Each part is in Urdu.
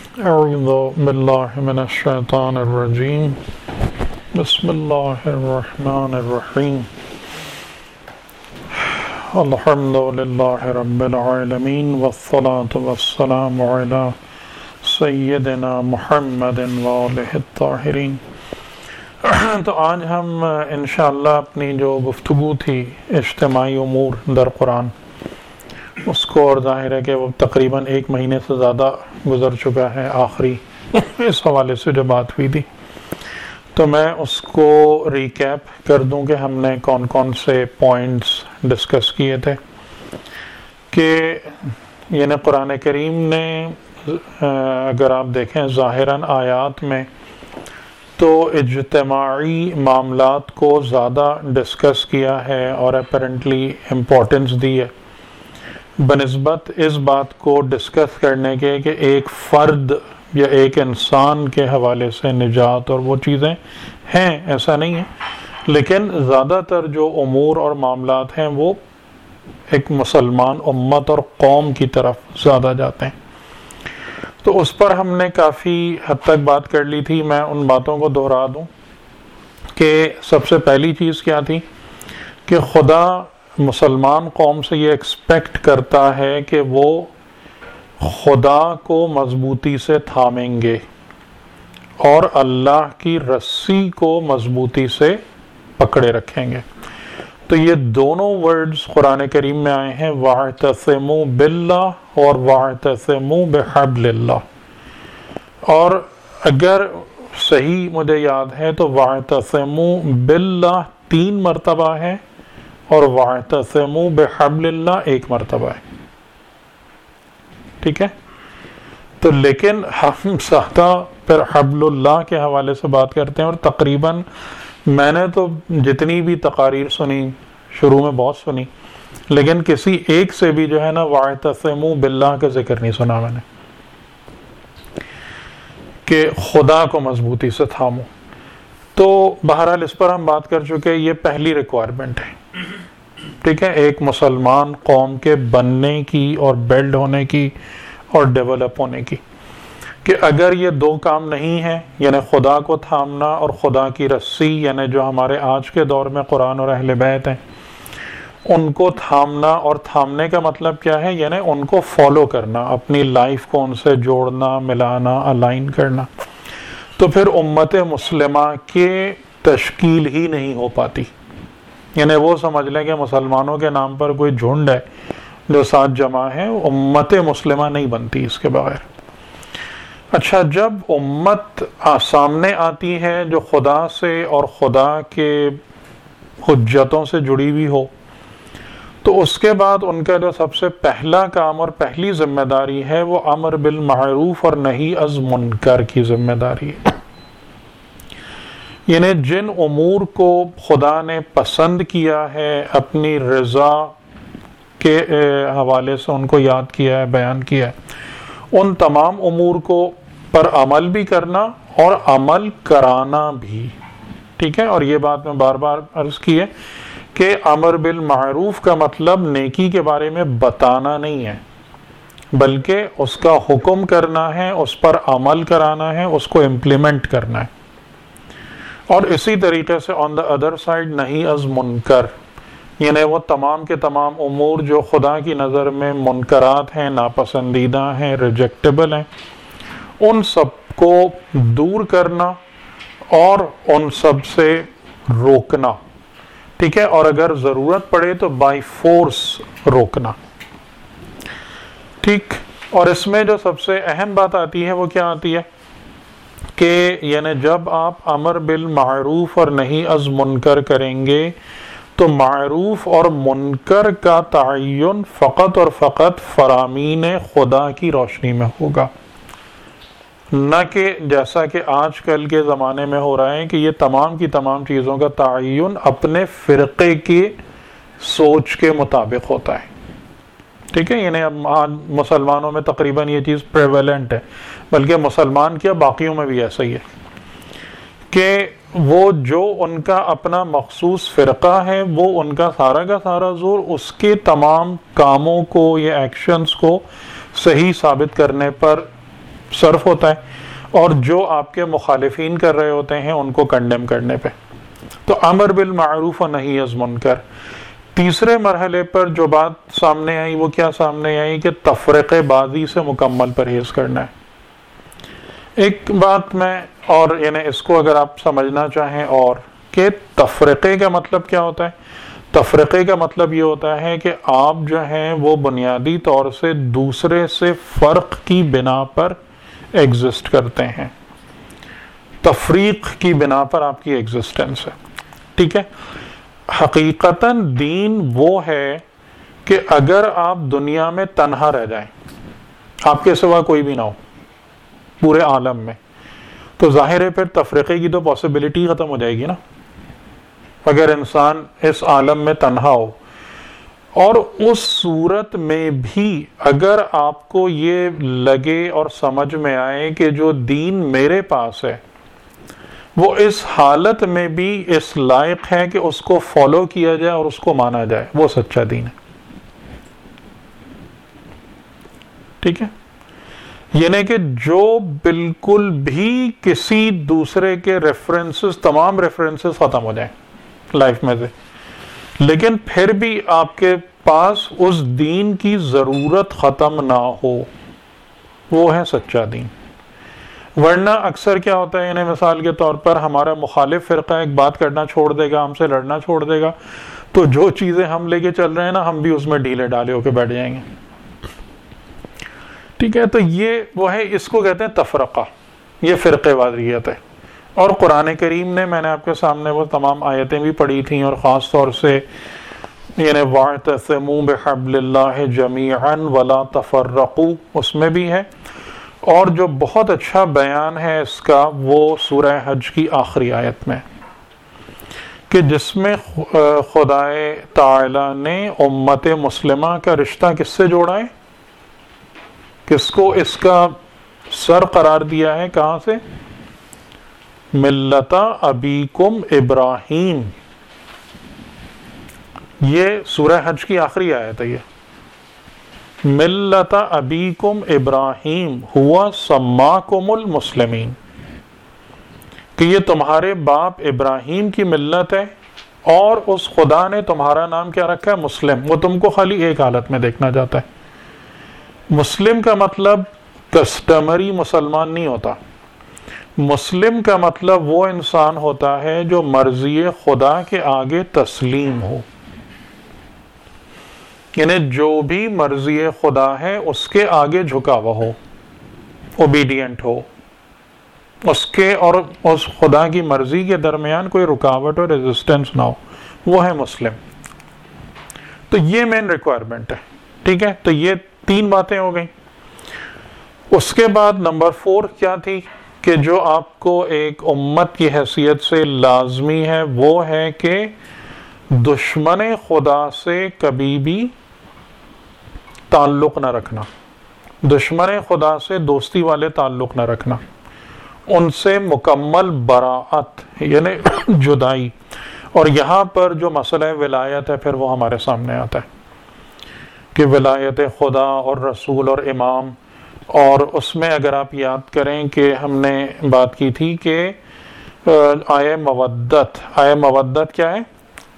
اعوذ باللہ من الشیطان الرجیم بسم اللہ الرحمن الرحیم الحمد للہ رب العالمین والصلاة والسلام علی سیدنا محمد وآلہ الطاہرین۔ تو آج ہم انشاءاللہ اپنی جو گفتگو تھی اجتماعی امور در قرآن اس کو، اور ظاہر ہے کہ وہ تقریباً 1 مہینے سے زیادہ گزر چکا ہے آخری اس حوالے سے جو بات ہوئی تھی، تو میں اس کو ریکیپ کر دوں کہ ہم نے کون کون سے پوائنٹس ڈسکس کیے تھے۔ کہ یعنی قرآن کریم نے اگر آپ دیکھیں ظاہراً آیات میں تو اجتماعی معاملات کو زیادہ ڈسکس کیا ہے اور اپیرنٹلی امپورٹنس دی ہے بنسبت اس بات کو ڈسکس کرنے کے کہ ایک فرد یا ایک انسان کے حوالے سے نجات اور وہ چیزیں ہیں، ایسا نہیں ہے، لیکن زیادہ تر جو امور اور معاملات ہیں وہ ایک مسلمان امت اور قوم کی طرف زیادہ جاتے ہیں۔ تو اس پر ہم نے کافی حد تک بات کر لی تھی۔ میں ان باتوں کو دہرا دوں کہ سب سے پہلی چیز کیا تھی کہ خدا مسلمان قوم سے یہ ایکسپیکٹ کرتا ہے کہ وہ خدا کو مضبوطی سے تھامیں گے اور اللہ کی رسی کو مضبوطی سے پکڑے رکھیں گے۔ تو یہ دونوں ورڈز قرآن کریم میں آئے ہیں، وَاعْتَصِمُوا بِاللَّهِ اور وَاعْتَصِمُوا بِحَبْلِ اللَّهِ۔ اور اگر صحیح مجھے یاد ہے تو وَاعْتَصِمُوا بِاللَّهِ 3 مرتبہ ہے اور وَاعْتَصِمُوا بِحَبْلِ اللَّهِ 1 مرتبہ ہے، ٹھیک ہے؟ تو لیکن ہم زیادہ پھر حبل اللہ کے حوالے سے بات کرتے ہیں، اور تقریباً میں نے تو جتنی بھی تقاریر سنی، شروع میں بہت سنی، لیکن کسی ایک سے بھی جو ہے نا وَاعْتَصِمُوا بِاللَّهِ کا ذکر نہیں سنا میں نے کہ خدا کو مضبوطی سے تھامو۔ تو بہرحال اس پر ہم بات کر چکے، یہ پہلی ریکوائرمنٹ ہے، ٹھیک ہے، ایک مسلمان قوم کے بننے کی اور بلڈ ہونے کی اور ڈیولپ ہونے کی، کہ اگر یہ 2 کام نہیں ہیں، یعنی خدا کو تھامنا اور خدا کی رسی، یعنی جو ہمارے آج کے دور میں قرآن اور اہل بیت ہیں ان کو تھامنا، اور تھامنے کا مطلب کیا ہے، یعنی ان کو فالو کرنا، اپنی لائف کو ان سے جوڑنا، ملانا، الائن کرنا، تو پھر امت مسلمہ کے تشکیل ہی نہیں ہو پاتی۔ یعنی وہ سمجھ لیں کہ مسلمانوں کے نام پر کوئی جھنڈ ہے جو ساتھ جمع ہے، امت مسلمہ نہیں بنتی اس کے بغیر۔ اچھا، جب امت سامنے آتی ہے جو خدا سے اور خدا کے حجتوں سے جڑی ہوئی ہو، تو اس کے بعد ان کا جو سب سے پہلا کام اور پہلی ذمہ داری ہے وہ امر بالمعروف اور نہی از منکر کی ذمہ داری ہے۔ یعنی جن امور کو خدا نے پسند کیا ہے، اپنی رضا کے حوالے سے ان کو یاد کیا ہے، بیان کیا ہے، ان تمام امور کو پر عمل بھی کرنا اور عمل کرانا بھی، ٹھیک ہے؟ اور یہ بات میں بار بار عرض کی ہے کہ امر بالمعروف کا مطلب نیکی کے بارے میں بتانا نہیں ہے، بلکہ اس کا حکم کرنا ہے، اس پر عمل کرانا ہے، اس کو امپلیمنٹ کرنا ہے۔ اور اسی طریقے سے آن دا ادر سائڈ نہی از منکر، یعنی وہ تمام کے تمام امور جو خدا کی نظر میں منکرات ہیں، ناپسندیدہ ہیں، ریجیکٹیبل ہیں، ان سب کو دور کرنا اور ان سب سے روکنا، ٹھیک ہے؟ اور اگر ضرورت پڑے تو بائی فورس روکنا، ٹھیک؟ اور اس میں جو سب سے اہم بات آتی ہے وہ کیا آتی ہے کہ یعنی جب آپ امر بالمعروف اور نہی از منکر کریں گے تو معروف اور منکر کا تعین فقط اور فقط فرامین خدا کی روشنی میں ہوگا، نہ کہ جیسا کہ آج کل کے زمانے میں ہو رہا ہے کہ یہ تمام کی تمام چیزوں کا تعین اپنے فرقے کی سوچ کے مطابق ہوتا ہے، ٹھیک ہے؟ یعنی اب مسلمانوں میں تقریباً یہ چیز پریویلنٹ ہے، بلکہ مسلمان کیا باقیوں میں بھی ایسا ہی ہے کہ وہ جو ان کا اپنا مخصوص فرقہ ہے وہ ان کا سارا زور اس کے تمام کاموں کو یا ایکشنز کو صحیح ثابت کرنے پر صرف ہوتا ہے، اور جو آپ کے مخالفین کر رہے ہوتے ہیں ان کو کنڈیم کرنے پہ. تو امر بالمعروف و نہی از منکر. تیسرے مرحلے پر جو بات سامنے آئی وہ کیا سامنے آئی کہ تفرقے بازی سے مکمل پرہیز کرنا ہے. ایک بات میں اور یعنی اس کو اگر آپ سمجھنا چاہیں اور کہ تفرقے کا مطلب کیا ہوتا ہے، تفرقے کا مطلب یہ ہوتا ہے کہ آپ جو ہیں وہ بنیادی طور سے دوسرے سے فرق کی بنا پر ایگزسٹ کرتے ہیں، تفریق کی بنا پر آپ کی ایگزسٹنس ہے. ٹھیک ہے. حقیقتاً دین وہ ہے کہ اگر آپ دنیا میں تنہا رہ جائیں، آپ کے سوا کوئی بھی نہ ہو پورے عالم میں، تو ظاہر ہے پھر تفریقے کی تو پاسبلٹی ختم ہو جائے گی نا. اگر انسان اس عالم میں تنہا ہو، اور اس صورت میں بھی اگر آپ کو یہ لگے اور سمجھ میں آئے کہ جو دین میرے پاس ہے وہ اس حالت میں بھی اس لائق ہے کہ اس کو فالو کیا جائے اور اس کو مانا جائے، وہ سچا دین ہے. ٹھیک ہے. یعنی کہ جو بالکل بھی کسی دوسرے کے ریفرنسز، تمام ریفرنسز ختم ہو جائیں لائف میں سے، لیکن پھر بھی آپ کے پاس اس دین کی ضرورت ختم نہ ہو، وہ ہے سچا دین. ورنہ اکثر کیا ہوتا ہے، یعنی مثال کے طور پر ہمارا مخالف فرقہ ایک بات کرنا چھوڑ دے گا، ہم سے لڑنا چھوڑ دے گا، تو جو چیزیں ہم لے کے چل رہے ہیں نا، ہم بھی اس میں ڈھیلے ڈالے ہو کے بیٹھ جائیں گے. ٹھیک ہے. تو یہ وہ ہے، اس کو کہتے ہیں تفرقہ، یہ فرقے واریت ہے. اور قرآن کریم نے، میں نے آپ کے سامنے وہ تمام آیتیں بھی پڑھی تھیں، اور خاص طور سے یعنی وَاعْتَصِمُوا بِحَبْلِ اللَّهِ جَمِيعًا وَلَا تَفَرَّقُوا، اس میں بھی ہے. اور جو بہت اچھا بیان ہے اس کا وہ سورہ حج کی آخری آیت میں، کہ جس میں خدائے تعالی نے امت مسلمہ کا رشتہ کس سے جوڑا ہے، کس کو اس کا سر قرار دیا ہے، کہاں سے؟ ملت ابیکم ابراہیم. یہ سورہ حج کی آخری آیت ہے. یہ ملت ابیکم ابراہیم ہوا سماکم المسلمین، کہ یہ تمہارے باپ ابراہیم کی ملت ہے، اور اس خدا نے تمہارا نام کیا رکھا ہے؟ مسلم. وہ تم کو خالی ایک حالت میں دیکھنا چاہتا ہے. مسلم کا مطلب کسٹمری مسلمان نہیں ہوتا. مسلم کا مطلب وہ انسان ہوتا ہے جو مرضی خدا کے آگے تسلیم ہو، یعنی جو بھی مرضی خدا ہے اس کے آگے جھکا ہوا ہو، اوبیڈینٹ ہو، اس کے اور اس خدا کی مرضی کے درمیان کوئی رکاوٹ اور ریزسٹنس نہ ہو، وہ ہے مسلم. تو یہ مین ریکوائرمنٹ ہے. ٹھیک ہے. تو یہ 3 باتیں ہو گئیں. اس کے بعد نمبر 4 کیا تھی، کہ جو آپ کو ایک امت کی حیثیت سے لازمی ہے وہ ہے کہ دشمن خدا سے کبھی بھی تعلق نہ رکھنا، دشمن خدا سے دوستی والے تعلق نہ رکھنا، ان سے مکمل براءت یعنی جدائی. اور یہاں پر جو مسئلہ ولایت ہے پھر وہ ہمارے سامنے آتا ہے کہ ولایت خدا اور رسول اور امام. اور اس میں اگر آپ یاد کریں کہ ہم نے بات کی تھی کہ آیہ مودت کیا ہے؟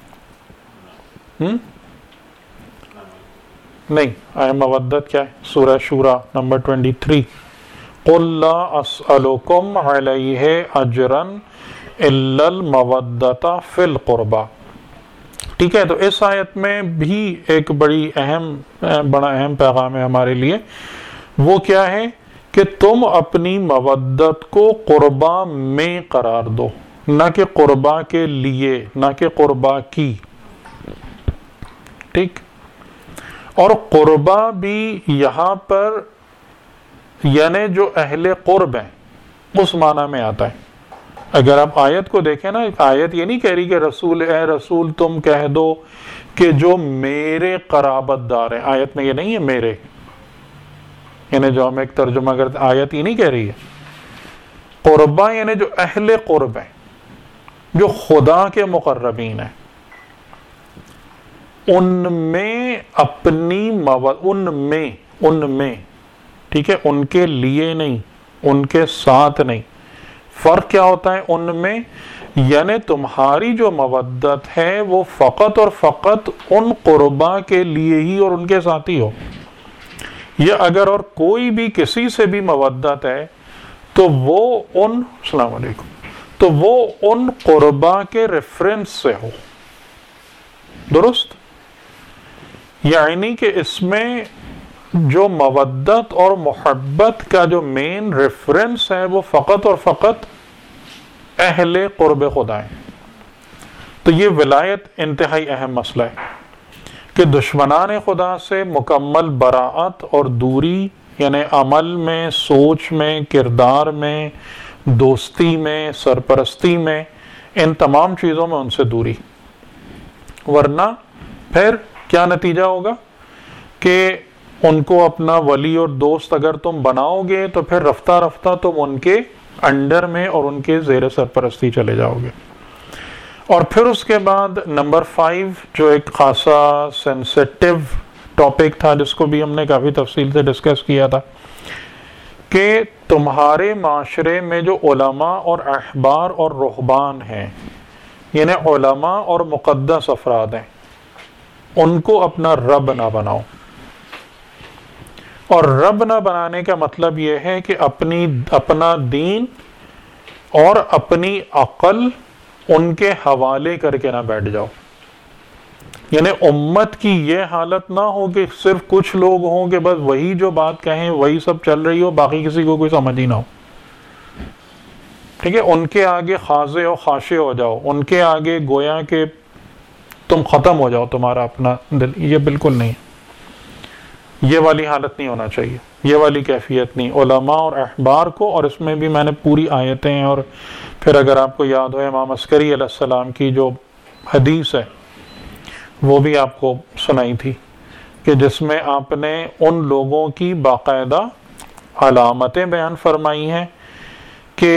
نہیں، آیہ مودت کیا ہے؟ سورہ شورى نمبر 23. قُلْ لَا أَسْأَلُكُمْ عَلَيْهِ أَجْرًا إِلَّا الْمَوَدَّةَ فِي الْقُرْبَى. ٹھیک ہے. تو اس آیت میں بھی ایک بڑا اہم پیغام ہے ہمارے لیے. وہ کیا ہے کہ تم اپنی مودت کو قربا میں قرار دو، نہ کہ قربا کے لیے، نہ کہ قربا کی. ٹھیک. اور قربا بھی یہاں پر یعنی جو اہل قرب ہیں اس معنی میں آتا ہے. اگر آپ آیت کو دیکھیں نا، آیت یہ نہیں کہہ رہی کہ رسول اے رسول تم کہہ دو کہ جو میرے قرابت دار ہیں. آیت میں یہ نہیں ہے میرے، یعنی جو ہم ایک ترجمہ کرتے ہیں، آیت یہ نہیں کہہ رہی ہے. قربا یعنی جو اہل قرب ہیں، جو خدا کے مقربین ہیں، ان میں اپنی ان میں ٹھیک ہے، ان کے لیے نہیں، ان کے ساتھ نہیں۔ فرق کیا ہوتا ہے ان میں؟ یعنی تمہاری جو مودت ہے وہ فقط اور فقط ان قربا کے لیے ہی اور ان کے ساتھ ہی ہو، یا اگر اور کوئی بھی کسی سے بھی مودت ہے تو وہ السلام علیکم، تو وہ ان قربا کے ریفرنس سے ہو، درست؟ یعنی کہ اس میں جو مودت اور محبت کا جو مین ریفرنس ہے وہ فقط اور فقط اہل قرب خدا ہیں۔ تو یہ ولایت انتہائی اہم مسئلہ ہے کہ دشمنان خدا سے مکمل براعت اور دوری، یعنی عمل میں، سوچ میں، کردار میں، دوستی میں، سرپرستی میں، ان تمام چیزوں میں ان سے دوری، ورنہ پھر کیا نتیجہ ہوگا کہ ان کو اپنا ولی اور دوست اگر تم بناؤ گے تو پھر رفتہ رفتہ تم ان کے انڈر میں اور ان کے زیر سرپرستی چلے جاؤ گے۔ اور پھر اس کے بعد نمبر 5 جو ایک خاصا سینسیٹیو ٹاپک تھا جس کو بھی ہم نے کافی تفصیل سے ڈسکس کیا تھا کہ تمہارے معاشرے میں جو علماء اور احبار اور رہبان ہیں، یعنی علماء اور مقدس افراد ہیں، ان کو اپنا رب نہ بناؤ۔ اور رب نہ بنانے کا مطلب یہ ہے کہ اپنا دین اور اپنی عقل ان کے حوالے کر کے نہ بیٹھ جاؤ۔ یعنی امت کی یہ حالت نہ ہو کہ صرف کچھ لوگ ہوں کہ بس وہی جو بات کہیں وہی سب چل رہی ہو، باقی کسی کو کوئی سمجھ ہی نہ ہو، ٹھیک ہے؟ ان کے آگے خاضع و خاشع ہو جاؤ، ان کے آگے گویا کہ تم ختم ہو جاؤ، تمہارا اپنا دل۔ یہ بالکل نہیں، یہ والی حالت نہیں ہونا چاہیے، یہ والی کیفیت نہیں۔ علماء اور احبار کو، اور اس میں بھی میں نے پوری آیتیں، اور پھر اگر آپ کو یاد ہو امام عسکری علیہ السلام کی جو حدیث ہے وہ بھی آپ کو سنائی تھی کہ جس میں آپ نے ان لوگوں کی باقاعدہ علامتیں بیان فرمائی ہیں کہ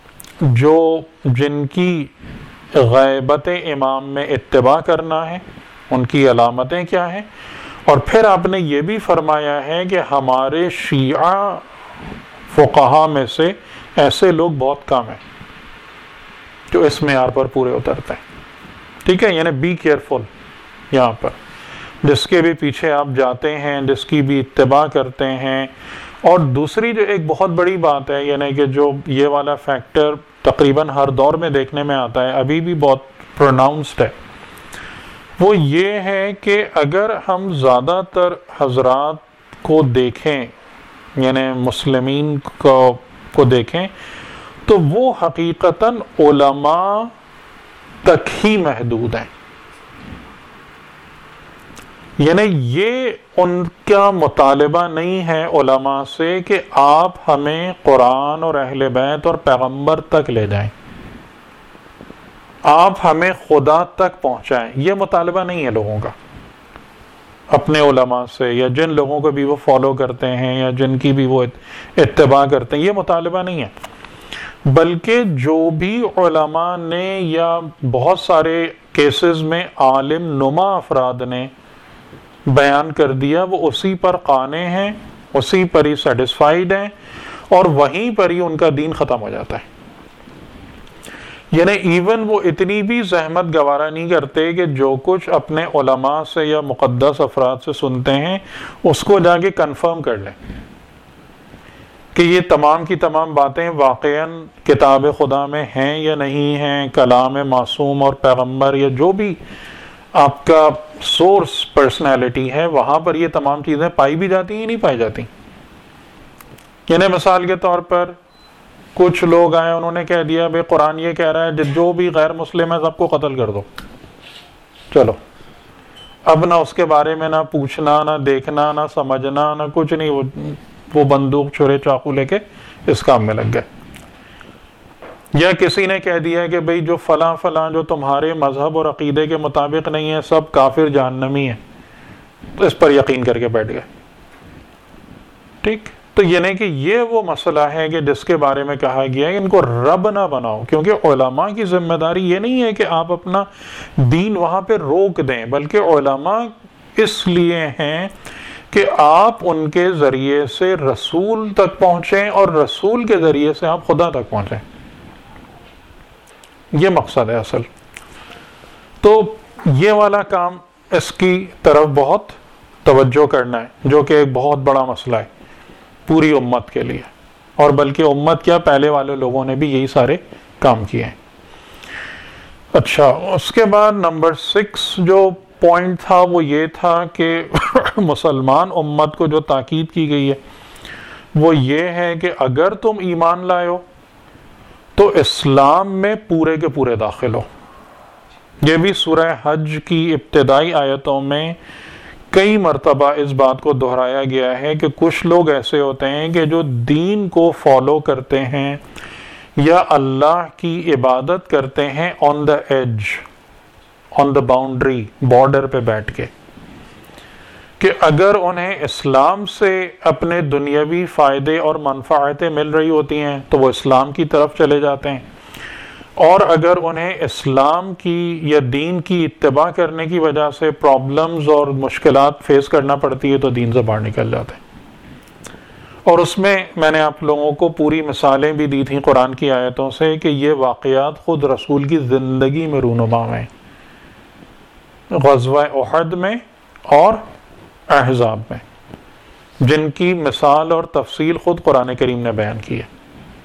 جن کی غیبت امام میں اتباع کرنا ہے، ان کی علامتیں کیا ہیں۔ اور پھر آپ نے یہ بھی فرمایا ہے کہ ہمارے شیعہ فقہا میں سے ایسے لوگ بہت کم ہیں جو اس معیار پر پورے اترتے ہیں، ٹھیک ہے؟ یعنی بی کیئرفل یہاں پر، جس کے بھی پیچھے آپ جاتے ہیں، جس کی بھی اتباع کرتے ہیں۔ اور دوسری جو ایک بہت بڑی بات ہے، یعنی کہ جو یہ والا فیکٹر تقریباً ہر دور میں دیکھنے میں آتا ہے، ابھی بھی بہت پروناؤنسڈ ہے، وہ یہ ہے کہ اگر ہم زیادہ تر حضرات کو دیکھیں، یعنی مسلمین کو دیکھیں، تو وہ حقیقتاً علماء تک ہی محدود ہیں۔ یعنی یہ ان کا مطالبہ نہیں ہے علماء سے کہ آپ ہمیں قرآن اور اہل بیت اور پیغمبر تک لے جائیں، آپ ہمیں خدا تک پہنچائیں، یہ مطالبہ نہیں ہے لوگوں کا اپنے علماء سے، یا جن لوگوں کو بھی وہ فالو کرتے ہیں یا جن کی بھی وہ اتباع کرتے ہیں، یہ مطالبہ نہیں ہے۔ بلکہ جو بھی علماء نے یا بہت سارے کیسز میں عالم نما افراد نے بیان کر دیا، وہ اسی پر قانع ہیں، اسی پر ہی سیٹسفائیڈ ہیں، اور وہیں پر ہی ان کا دین ختم ہو جاتا ہے۔ یعنی ایون وہ اتنی بھی زحمت گوارا نہیں کرتے کہ جو کچھ اپنے علماء سے یا مقدس افراد سے سنتے ہیں اس کو جا کے کنفرم کر لیں کہ یہ تمام کی تمام باتیں واقعاً کتاب خدا میں ہیں یا نہیں ہیں، کلام معصوم اور پیغمبر یا جو بھی آپ کا سورس پرسنالٹی ہے وہاں پر یہ تمام چیزیں پائی بھی جاتی ہیں، نہیں پائی جاتی۔ یعنی مثال کے طور پر کچھ لوگ آئے، انہوں نے کہہ دیا بھئی قرآن یہ کہہ رہا ہے جو بھی غیر مسلم ہے سب کو قتل کر دو، چلو اب نہ اس کے بارے میں نہ پوچھنا، نہ دیکھنا، نہ سمجھنا، نہ کچھ نہیں، وہ بندوق چھرے چاقو لے کے اس کام میں لگ گئے۔ یا کسی نے کہہ دیا کہ بھئی جو فلاں فلاں جو تمہارے مذہب اور عقیدے کے مطابق نہیں ہے سب کافر جہنمی ہیں، تو اس پر یقین کر کے بیٹھ گئے، ٹھیک؟ تو یعنی کہ یہ وہ مسئلہ ہے کہ جس کے بارے میں کہا گیا ہے کہ ان کو رب نہ بناؤ، کیونکہ علماء کی ذمہ داری یہ نہیں ہے کہ آپ اپنا دین وہاں پہ روک دیں، بلکہ علماء اس لیے ہیں کہ آپ ان کے ذریعے سے رسول تک پہنچیں اور رسول کے ذریعے سے آپ خدا تک پہنچیں. یہ مقصد ہے اصل. تو یہ والا کام اس کی طرف بہت توجہ کرنا ہے، جو کہ ایک بہت بڑا مسئلہ ہے پوری امت کے لیے، اور بلکہ امت کیا، پہلے والے لوگوں نے بھی یہی سارے کام کیے ہیں. اچھا، اس کے بعد نمبر 6 جو پوائنٹ تھا وہ یہ تھا کہ مسلمان امت کو جو تاکید کی گئی ہے وہ یہ ہے کہ اگر تم ایمان لائے ہو تو اسلام میں پورے کے پورے داخل ہو. یہ بھی سورہ حج کی ابتدائی آیتوں میں کئی مرتبہ اس بات کو دہرایا گیا ہے کہ کچھ لوگ ایسے ہوتے ہیں کہ جو دین کو فالو کرتے ہیں یا اللہ کی عبادت کرتے ہیں on the edge, on the boundary, border پہ بیٹھ کے، کہ اگر انہیں اسلام سے اپنے دنیاوی فائدے اور منفعتیں مل رہی ہوتی ہیں تو وہ اسلام کی طرف چلے جاتے ہیں، اور اگر انہیں اسلام کی یا دین کی اتباع کرنے کی وجہ سے پرابلمز اور مشکلات فیس کرنا پڑتی ہے تو دین سے باہر نکل جاتے ہیں. اور اس میں نے آپ لوگوں کو پوری مثالیں بھی دی تھیں قرآن کی آیتوں سے کہ یہ واقعات خود رسول کی زندگی میں رونما ہیں، غزوہ احد میں اور احزاب میں، جن کی مثال اور تفصیل خود قرآن کریم نے بیان کی ہے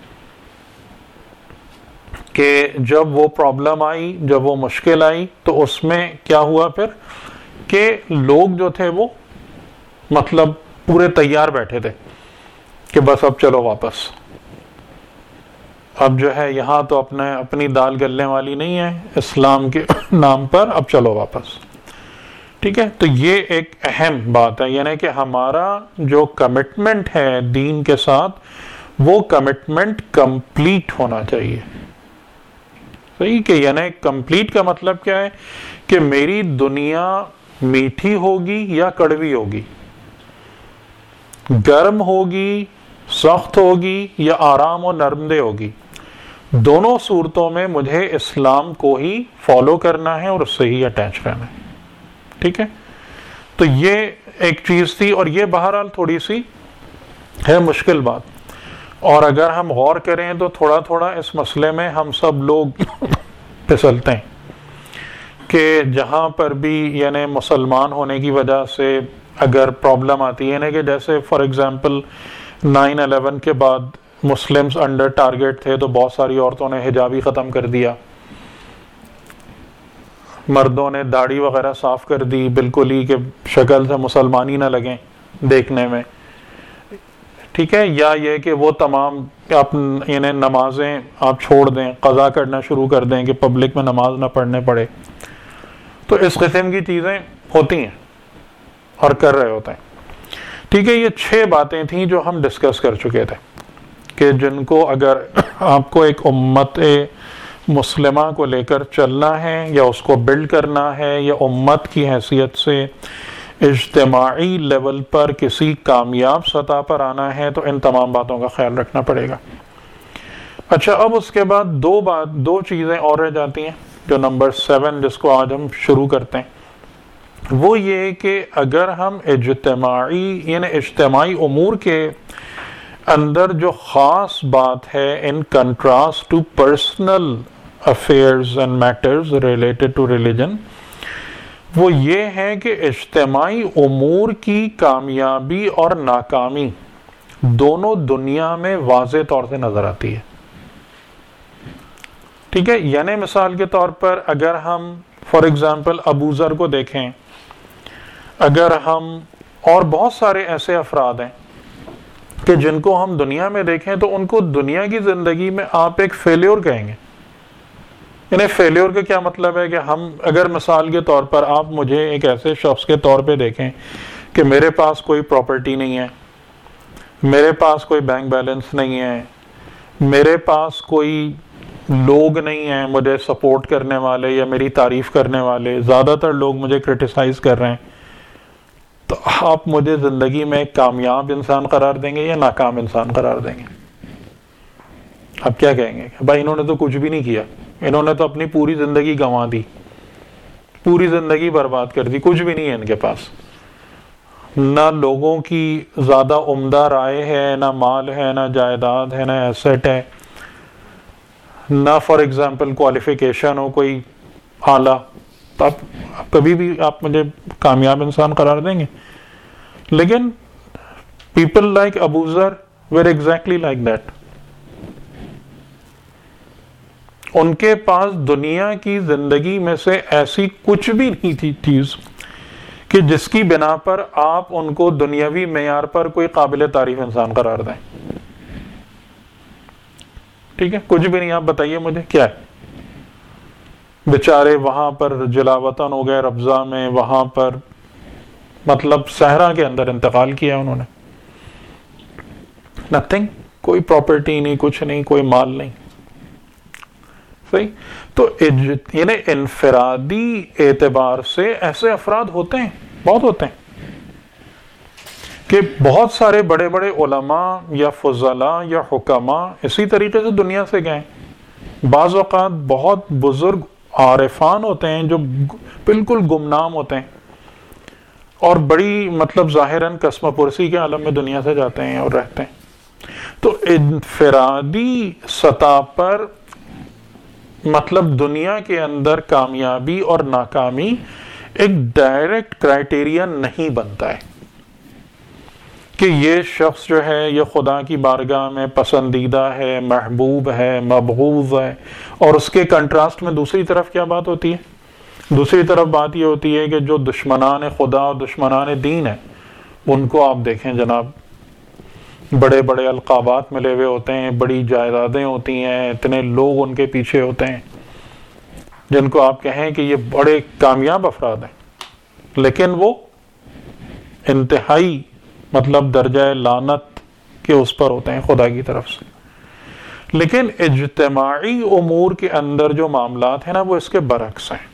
کہ جب وہ پرابلم آئی، جب وہ مشکل آئی تو اس میں کیا ہوا پھر کہ لوگ جو تھے وہ مطلب پورے تیار بیٹھے تھے کہ بس اب چلو واپس، اب جو ہے یہاں تو اپنی دال گلنے والی نہیں ہے اسلام کے نام پر، اب چلو واپس. ٹھیک ہے، تو یہ ایک اہم بات ہے، یعنی کہ ہمارا جو کمٹمنٹ ہے دین کے ساتھ وہ کمٹمنٹ کمپلیٹ ہونا چاہیے. صحیح، کہ یعنی کمپلیٹ کا مطلب کیا ہے کہ میری دنیا میٹھی ہوگی یا کڑوی ہوگی، گرم ہوگی، سخت ہوگی یا آرام و نرم دہ ہوگی، دونوں صورتوں میں مجھے اسلام کو ہی فالو کرنا ہے اور اس سے ہی اٹیچ رہنا ہے. ٹھیک ہے، تو یہ ایک چیز تھی، اور یہ بہرحال تھوڑی سی ہے مشکل بات، اور اگر ہم غور کریں تو تھوڑا تھوڑا اس مسئلے میں ہم سب لوگ پھسلتے ہیں کہ جہاں پر بھی یعنی مسلمان ہونے کی وجہ سے اگر پرابلم آتی ہے، یعنی کہ جیسے فار ایگزامپل 9/11 کے بعد مسلمز انڈر ٹارگٹ تھے تو بہت ساری عورتوں نے حجاب ہی ختم کر دیا، مردوں نے داڑھی وغیرہ صاف کر دی بالکل ہی کہ شکل سے مسلمان ہی نہ لگیں دیکھنے میں. ٹھیک ہے، یا یہ کہ وہ تمام یعنی نمازیں آپ چھوڑ دیں، قضا کرنا شروع کر دیں کہ پبلک میں نماز نہ پڑھنے پڑے. تو اس قسم کی چیزیں ہوتی ہیں اور کر رہے ہوتے ہیں. ٹھیک ہے، یہ 6 باتیں تھیں جو ہم ڈسکس کر چکے تھے کہ جن کو اگر آپ کو ایک امت مسلمہ کو لے کر چلنا ہے یا اس کو بلڈ کرنا ہے یا امت کی حیثیت سے اجتماعی لیول پر کسی کامیاب سطح پر آنا ہے تو ان تمام باتوں کا خیال رکھنا پڑے گا. اچھا، اب اس کے بعد دو چیزیں اور رہ جاتی ہیں جو نمبر 7 جس کو آج ہم شروع کرتے ہیں، وہ یہ کہ اگر ہم اجتماعی امور کے اندر جو خاص بات ہے in contrast to personal affairs and matters related to religion, وہ یہ ہے کہ اجتماعی امور کی کامیابی اور ناکامی دونوں دنیا میں واضح طور سے نظر آتی ہے. ٹھیک ہے، یعنی مثال کے طور پر اگر ہم فار ایگزامپل ابو ذر کو دیکھیں، اگر ہم اور بہت سارے ایسے افراد ہیں کہ جن کو ہم دنیا میں دیکھیں تو ان کو دنیا کی زندگی میں آپ ایک فیلیور کہیں گے. یعنی فیلیور کا کیا مطلب ہے کہ ہم اگر مثال کے طور پر آپ مجھے ایک ایسے شخص کے طور پہ دیکھیں کہ میرے پاس کوئی پراپرٹی نہیں ہے، میرے پاس کوئی بینک بیلنس نہیں ہے، میرے پاس کوئی لوگ نہیں ہیں مجھے سپورٹ کرنے والے یا میری تعریف کرنے والے، زیادہ تر لوگ مجھے کرٹیسائز کر رہے ہیں، تو آپ مجھے زندگی میں ایک کامیاب انسان قرار دیں گے یا ناکام انسان قرار دیں گے؟ آپ کیا کہیں گے کہ بھائی انہوں نے تو کچھ بھی نہیں کیا، انہوں نے تو اپنی پوری زندگی گنوا دی، پوری زندگی برباد کر دی، کچھ بھی نہیں ہے ان کے پاس. نہ لوگوں کی زیادہ عمدہ رائے ہے، نہ مال ہے، نہ جائیداد ہے، نہ ایسٹ ہے، نہ فار ایگزامپل کوالیفیکیشن ہو کوئی اعلیٰ، تو آپ کبھی بھی آپ مجھے کامیاب انسان قرار دیں گے. لیکن پیپل لائک ابو ذر were exactly like that. ان کے پاس دنیا کی زندگی میں سے ایسی کچھ بھی نہیں تھی چیز کہ جس کی بنا پر آپ ان کو دنیاوی معیار پر کوئی قابل تعریف انسان قرار دیں. ٹھیک ہے، کچھ بھی نہیں. آپ بتائیے مجھے کیا ہے؟ بیچارے وہاں پر جلا وطن ہو گئے ربضہ میں، وہاں پر مطلب صحرا کے اندر انتقال کیا انہوں نے. نتھنگ، کوئی پراپرٹی نہیں، کچھ نہیں، کوئی مال نہیں. صحیح. تو یعنی انفرادی اعتبار سے ایسے افراد ہوتے ہیں، بہت ہوتے ہیں، کہ بہت سارے بڑے بڑے علماء یا فضلاء یا حکماء اسی طریقے سے دنیا سے گئے. بعض اوقات بہت بزرگ عارفان ہوتے ہیں جو بالکل گمنام ہوتے ہیں اور بڑی مطلب ظاہراً قسم پرسی کے عالم میں دنیا سے جاتے ہیں اور رہتے ہیں. تو انفرادی سطح پر مطلب دنیا کے اندر کامیابی اور ناکامی ایک ڈائریکٹ کرائٹیریا نہیں بنتا ہے کہ یہ شخص جو ہے یہ خدا کی بارگاہ میں پسندیدہ ہے، محبوب ہے، مبغوض ہے. اور اس کے کنٹراسٹ میں دوسری طرف کیا بات ہوتی ہے؟ دوسری طرف بات یہ ہوتی ہے کہ جو دشمنان خدا اور دشمنان دین ہیں ان کو آپ دیکھیں جناب، بڑے بڑے القابات ملے ہوئے ہوتے ہیں، بڑی جائیدادیں ہوتی ہیں، اتنے لوگ ان کے پیچھے ہوتے ہیں جن کو آپ کہیں کہ یہ بڑے کامیاب افراد ہیں، لیکن وہ انتہائی مطلب درجہ لعنت کے اس پر ہوتے ہیں خدا کی طرف سے. لیکن اجتماعی امور کے اندر جو معاملات ہیں نا وہ اس کے برعکس ہیں.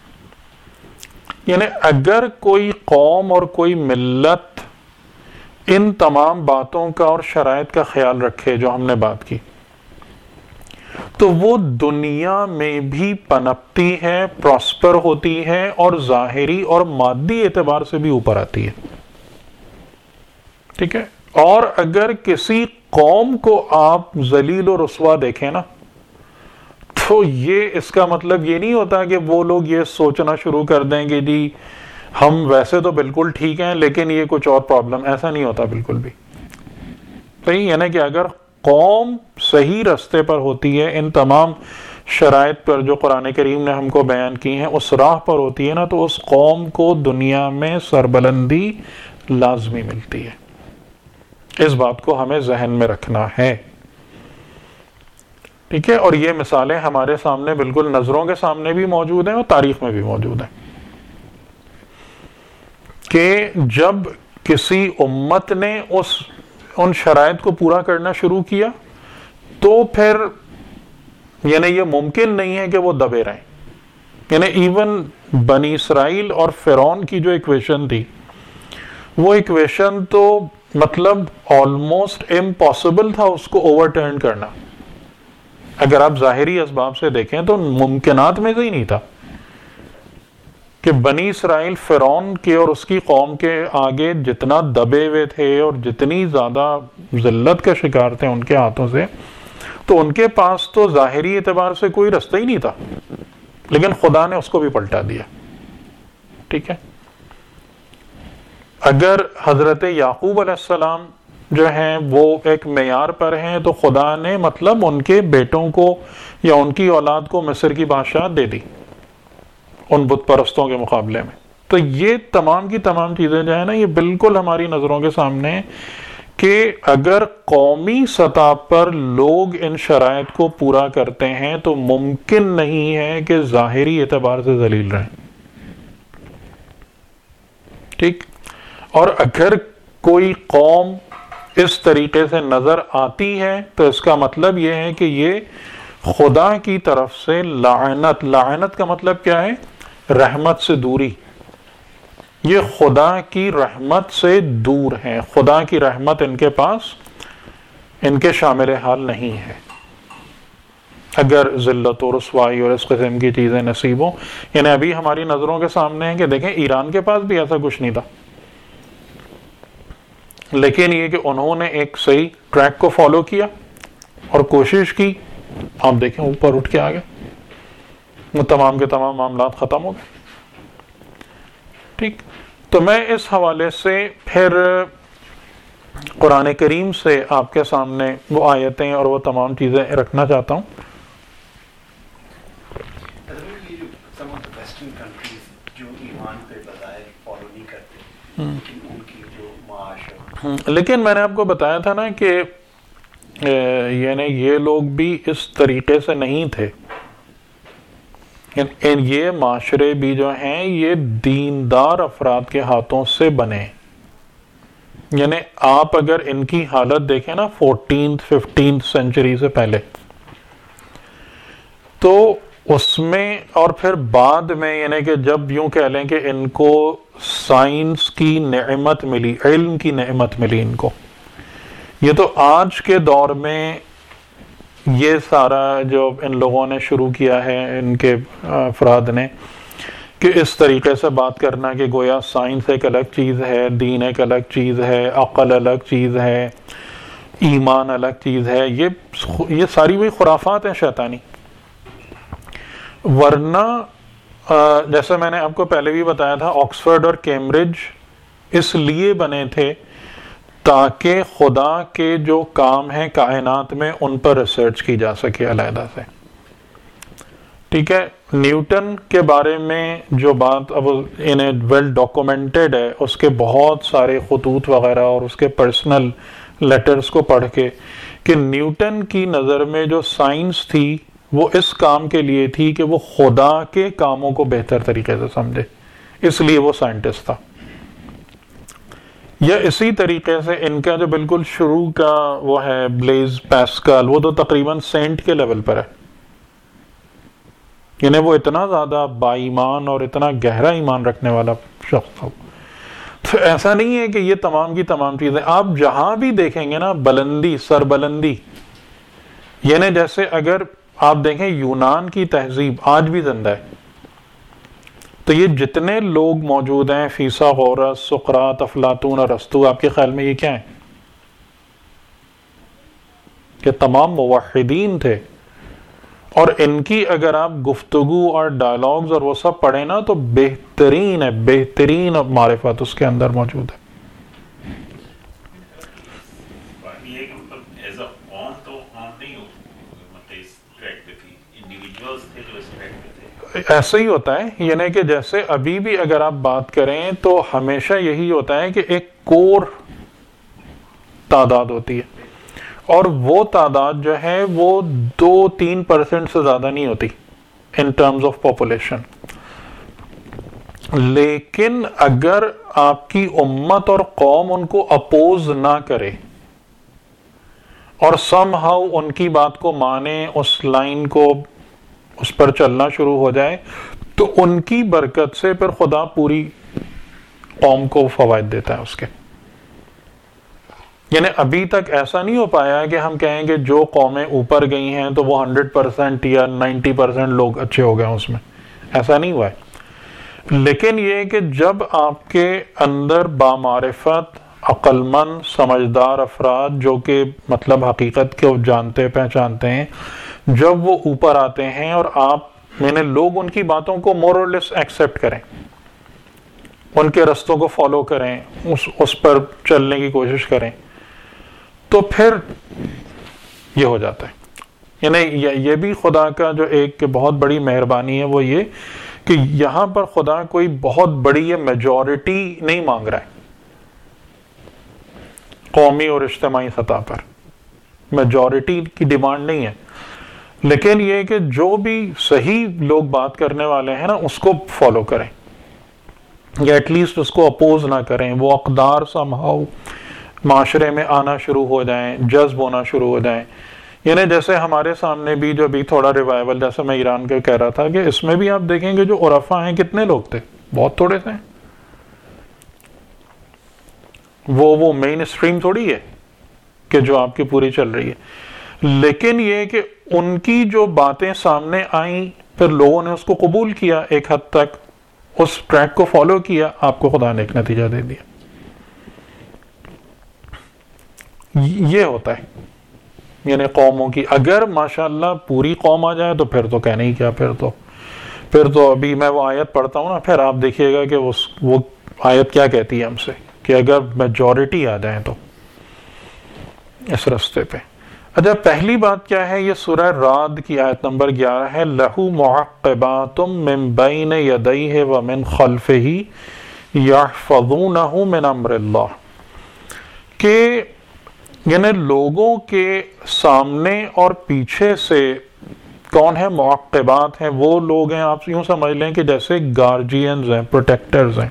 یعنی اگر کوئی قوم اور کوئی ملت ان تمام باتوں کا اور شرائط کا خیال رکھے جو ہم نے بات کی، تو وہ دنیا میں بھی پنپتی ہے، پراسپر ہوتی ہے اور ظاہری اور مادی اعتبار سے بھی اوپر آتی ہے. ٹھیک ہے. اور اگر کسی قوم کو آپ ذلیل و رسوا دیکھیں نا تو یہ اس کا مطلب یہ نہیں ہوتا کہ وہ لوگ یہ سوچنا شروع کر دیں کہ جی ہم ویسے تو بالکل ٹھیک ہیں لیکن یہ کچھ اور پرابلم. ایسا نہیں ہوتا بالکل بھی. صحیح. یعنی کہ اگر قوم صحیح رستے پر ہوتی ہے، ان تمام شرائط پر جو قرآن کریم نے ہم کو بیان کی ہیں اس راہ پر ہوتی ہے نا، تو اس قوم کو دنیا میں سربلندی لازمی ملتی ہے. اس بات کو ہمیں ذہن میں رکھنا ہے. ٹھیک ہے. اور یہ مثالیں ہمارے سامنے بالکل نظروں کے سامنے بھی موجود ہیں اور تاریخ میں بھی موجود ہیں کہ جب کسی امت نے ان شرائط کو پورا کرنا شروع کیا تو پھر یعنی یہ ممکن نہیں ہے کہ وہ دبے رہیں. یعنی ایون بنی اسرائیل اور فرعون کی جو ایکویشن تھی وہ ایکویشن تو مطلب آلموسٹ امپاسبل تھا اس کو اوور ٹرن کرنا. اگر آپ ظاہری اسباب سے دیکھیں تو ممکنات میں سے ہی نہیں تھا کہ بنی اسرائیل فرعون کے اور اس کی قوم کے آگے جتنا دبے ہوئے تھے اور جتنی زیادہ ذلت کا شکار تھے ان کے ہاتھوں سے، تو ان کے پاس تو ظاہری اعتبار سے کوئی رستہ ہی نہیں تھا، لیکن خدا نے اس کو بھی پلٹا دیا. ٹھیک ہے. اگر حضرت یعقوب علیہ السلام جو ہیں وہ ایک معیار پر ہیں تو خدا نے مطلب ان کے بیٹوں کو یا ان کی اولاد کو مصر کی بادشاہت دے دی ان بت پرستوں کے مقابلے میں. تو یہ تمام کی تمام چیزیں جو ہیں نا یہ بالکل ہماری نظروں کے سامنے ہیں کہ اگر قومی سطح پر لوگ ان شرائط کو پورا کرتے ہیں تو ممکن نہیں ہے کہ ظاہری اعتبار سے ذلیل رہیں. ٹھیک. اور اگر کوئی قوم اس طریقے سے نظر آتی ہے تو اس کا مطلب یہ ہے کہ یہ خدا کی طرف سے لعنت کا مطلب کیا ہے؟ رحمت سے دوری. یہ خدا کی رحمت سے دور ہیں، خدا کی رحمت ان کے پاس ان کے شامل حال نہیں ہے اگر ذلت و رسوائی اور اس قسم کی چیزیں نصیب ہوں. یعنی ابھی ہماری نظروں کے سامنے ہیں کہ دیکھیں ایران کے پاس بھی ایسا کچھ نہیں تھا. لیکن یہ کہ انہوں نے ایک صحیح ٹریک کو فالو کیا اور کوشش کی، آپ دیکھیں اوپر اٹھ کے آ گئے، وہ تمام کے تمام معاملات ختم ہو گئے. ٹھیک، تو میں اس حوالے سے پھر قرآن کریم سے آپ کے سامنے وہ آیتیں اور وہ تمام چیزیں رکھنا چاہتا ہوں. لیکن میں نے آپ کو بتایا تھا نا کہ یعنی یہ لوگ بھی اس طریقے سے نہیں تھے. یہ معاشرے بھی جو ہیں یہ دیندار افراد کے ہاتھوں سے بنے. یعنی آپ اگر ان کی حالت دیکھیں نا 14th 15th سینچری سے پہلے، تو اس میں اور پھر بعد میں یعنی کہ جب یوں کہہ لیں کہ ان کو سائنس کی نعمت ملی، علم کی نعمت ملی ان کو، یہ تو آج کے دور میں یہ سارا جو ان لوگوں نے شروع کیا ہے، ان کے افراد نے، کہ اس طریقے سے بات کرنا کہ گویا سائنس ایک الگ چیز ہے، دین ایک الگ چیز ہے، عقل الگ چیز ہے، ایمان الگ چیز ہے، یہ ساری وہی خرافات ہیں شیطانی. ورنہ جیسے میں نے آپ کو پہلے بھی بتایا تھا، آکسفورڈ اور کیمبرج اس لیے بنے تھے تاکہ خدا کے جو کام ہیں کائنات میں ان پر ریسرچ کی جا سکے علیحدہ سے. ٹھیک ہے، نیوٹن کے بارے میں جو بات اب ویل ڈاکومنٹڈ ہے، اس کے بہت سارے خطوط وغیرہ اور اس کے پرسنل لیٹرز کو پڑھ کے، کہ نیوٹن کی نظر میں جو سائنس تھی وہ اس کام کے لیے تھی کہ وہ خدا کے کاموں کو بہتر طریقے سے سمجھے، اس لیے وہ سائنٹسٹ تھا. یا اسی طریقے سے ان کا جو بالکل شروع کا وہ ہے بلیز پیسکل، وہ تو تقریباً سینٹ کے لیول پر ہے. یعنی وہ اتنا زیادہ با ایمان اور اتنا گہرا ایمان رکھنے والا شخص تھا. تو ایسا نہیں ہے کہ یہ تمام کی تمام چیزیں آپ جہاں بھی دیکھیں گے نا، بلندی سر بلندی، یعنی جیسے اگر آپ دیکھیں یونان کی تہذیب آج بھی زندہ ہے، تو یہ جتنے لوگ موجود ہیں، فیثاغورس، سقراط، افلاطون اور ارسطو، آپ کے خیال میں یہ کیا ہیں؟ کہ تمام موحدین تھے. اور ان کی اگر آپ گفتگو اور ڈائلاگز اور وہ سب پڑھیں نا تو بہترین ہے، بہترین معرفت اس کے اندر موجود ہے. ایسا ہی ہوتا ہے، یعنی کہ جیسے ابھی بھی اگر آپ بات کریں تو ہمیشہ یہی ہوتا ہے کہ ایک کور تعداد ہوتی ہے، اور وہ تعداد جو ہے وہ 2-3% سے زیادہ نہیں ہوتی ان ٹرمز آف پاپولیشن. لیکن اگر آپ کی امت اور قوم ان کو اپوز نہ کرے اور سم ہاؤ ان کی بات کو مانے، اس لائن کو اس پر چلنا شروع ہو جائے، تو ان کی برکت سے پھر خدا پوری قوم کو فوائد دیتا ہے اس کے. یعنی ابھی تک ایسا نہیں ہو پایا کہ ہم کہیں کہ جو قومیں اوپر گئی ہیں تو وہ 100% یا 90% لوگ اچھے ہو گئے ہیں اس میں، ایسا نہیں ہوا ہے. لیکن یہ کہ جب آپ کے اندر بامعرفت، عقل مند، سمجھدار افراد جو کہ مطلب حقیقت کو جانتے پہچانتے ہیں، جب وہ اوپر آتے ہیں اور آپ یعنی لوگ ان کی باتوں کو مور اور لیس ایکسیپٹ کریں، ان کے رستوں کو فالو کریں، اس پر چلنے کی کوشش کریں، تو پھر یہ ہو جاتا ہے. یعنی یہ بھی خدا کا جو ایک بہت بڑی مہربانی ہے، وہ یہ کہ یہاں پر خدا کوئی بہت بڑی میجورٹی نہیں مانگ رہا ہے قومی اور اجتماعی سطح پر، میجورٹی کی ڈیمانڈ نہیں ہے. لیکن یہ کہ جو بھی صحیح لوگ بات کرنے والے ہیں نا اس کو فالو کریں، یا ایٹ لیسٹ اس کو اپوز نہ کریں. وہ اقدار سمہاؤ معاشرے میں آنا شروع ہو جائیں، جذب ہونا شروع ہو جائیں. یعنی جیسے ہمارے سامنے بھی جو ابھی تھوڑا ریوائول، جیسے میں ایران کا کہہ رہا تھا، کہ اس میں بھی آپ دیکھیں گے جو عرفا ہیں کتنے لوگ تھے، بہت تھوڑے سے ہیں. وہ مین اسٹریم تھوڑی ہے کہ جو آپ کی پوری چل رہی ہے. لیکن یہ کہ ان کی جو باتیں سامنے آئیں، پھر لوگوں نے اس کو قبول کیا، ایک حد تک اس ٹریک کو فالو کیا، آپ کو خدا نے ایک نتیجہ دے دیا. یہ ہوتا ہے. یعنی قوموں کی اگر ماشاءاللہ پوری قوم آ جائے تو پھر تو کہنے ہی کیا, پھر تو ابھی میں وہ آیت پڑھتا ہوں نا, پھر آپ دیکھیے گا کہ وہ آیت کیا کہتی ہے ہم سے کہ اگر میجورٹی آ جائیں تو اس رستے پہ. اچھا, پہلی بات کیا ہے, یہ سورہ رعد کی آیت نمبر 11 ہے, لَهُ مُعَقِّبَاتٌ مِّن بَيْنِ يَدَيْهِ وَمِن خَلْفِهِ يَحْفَظُونَهُ مِنْ أَمْرِ اللَّهِ, کہ یعنی لوگوں کے سامنے اور پیچھے سے کون ہے؟ معقبات ہیں, وہ لوگ ہیں, آپ یوں سمجھ لیں کہ جیسے گارجینز ہیں, پروٹیکٹرز ہیں.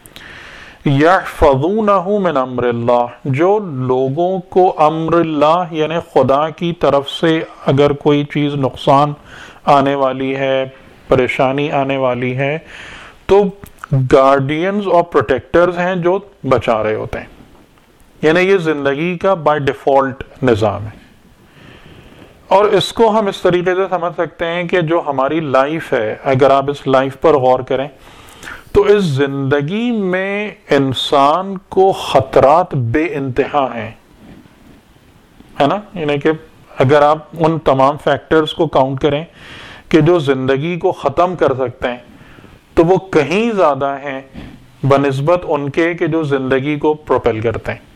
یحفظونہ من امر اللہ, جو لوگوں کو امر اللہ یعنی خدا کی طرف سے اگر کوئی چیز نقصان آنے والی ہے, پریشانی آنے والی ہے, تو گارڈینز اور پروٹیکٹرز ہیں جو بچا رہے ہوتے ہیں. یعنی یہ زندگی کا بائی ڈیفالٹ نظام ہے. اور اس کو ہم اس طریقے سے سمجھ سکتے ہیں کہ جو ہماری لائف ہے, اگر آپ اس لائف پر غور کریں تو اس زندگی میں انسان کو خطرات بے انتہا ہیں, ہے نا. یعنی کہ اگر آپ ان تمام فیکٹرز کو کاؤنٹ کریں کہ جو زندگی کو ختم کر سکتے ہیں, تو وہ کہیں زیادہ ہیں بنسبت ان کے کہ جو زندگی کو پروپیل کرتے ہیں.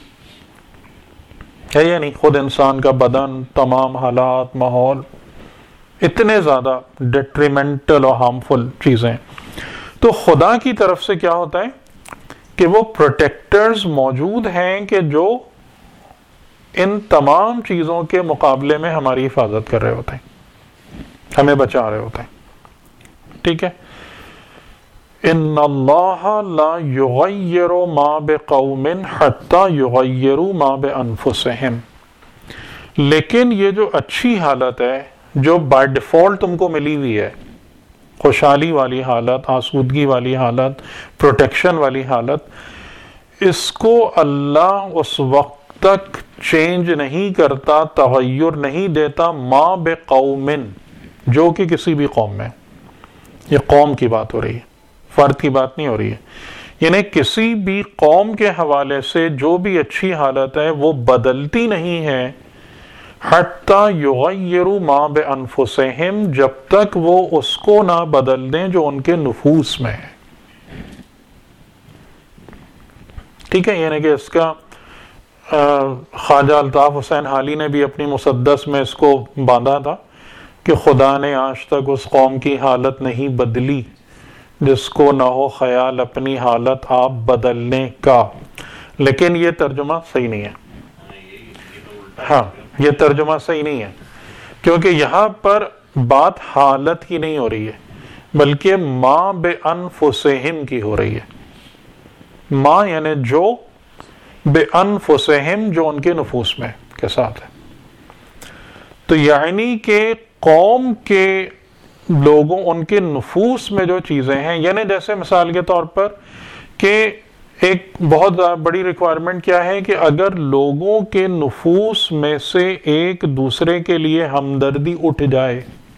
ہے یا نہیں؟ خود انسان کا بدن, تمام حالات, ماحول اتنے زیادہ ڈیٹریمنٹل اور ہارمفل چیزیں. تو خدا کی طرف سے کیا ہوتا ہے کہ وہ پروٹیکٹرز موجود ہیں کہ جو ان تمام چیزوں کے مقابلے میں ہماری حفاظت کر رہے ہوتے ہیں, ہمیں بچا رہے ہوتے ہیں. ٹھیک ہے. ان اللہ لا یغیر ما بقوم حتی یغیروا ما بانفسہم, لیکن یہ جو اچھی حالت ہے جو بائی ڈیفالٹ تم کو ملی ہوئی ہے, خوشحالی والی حالت, آسودگی والی حالت, پروٹیکشن والی حالت, اس کو اللہ اس وقت تک چینج نہیں کرتا, تغیر نہیں دیتا ما بقوم, جو کہ کسی بھی قوم میں. یہ قوم کی بات ہو رہی ہے, فرد کی بات نہیں ہو رہی ہے. یعنی کسی بھی قوم کے حوالے سے جو بھی اچھی حالت ہے وہ بدلتی نہیں ہے حتی یغیروا ما بانفسہم, جب تک وہ اس کو نہ بدل دیں جو ان کے نفوس میں ہے. ٹھیک ہے. یعنی کہ اس کا خواجہ الطاف حسین حالی نے بھی اپنی مسدس میں اس کو باندھا تھا کہ خدا نے آج تک اس قوم کی حالت نہیں بدلی جس کو نہ ہو خیال اپنی حالت آپ بدلنے کا. لیکن یہ ترجمہ صحیح نہیں ہے. ہاں, یہ ترجمہ صحیح نہیں ہے, کیونکہ یہاں پر بات حالت کی نہیں ہو رہی ہے بلکہ ما بانفسہم کی ہو رہی ہے. ما یعنی جو, بانفسہم جو ان کے نفوس میں کے ساتھ ہے. تو یعنی کہ قوم کے لوگوں, ان کے نفوس میں جو چیزیں ہیں, یعنی جیسے مثال کے طور پر کہ ایک بہت بڑی ریکوائرمنٹ کیا ہے کہ اگر لوگوں کے نفوس میں سے ایک دوسرے کے لیے ہمدردی اٹھ جائے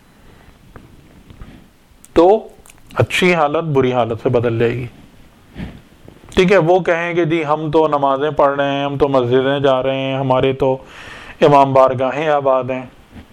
تو اچھی حالت بری حالت سے بدل جائے گی. ٹھیک ہے. وہ کہیں کہ جی ہم تو نمازیں پڑھ رہے ہیں, ہم تو مسجدیں جا رہے ہیں, ہمارے تو امام بارگاہیں آباد ہیں,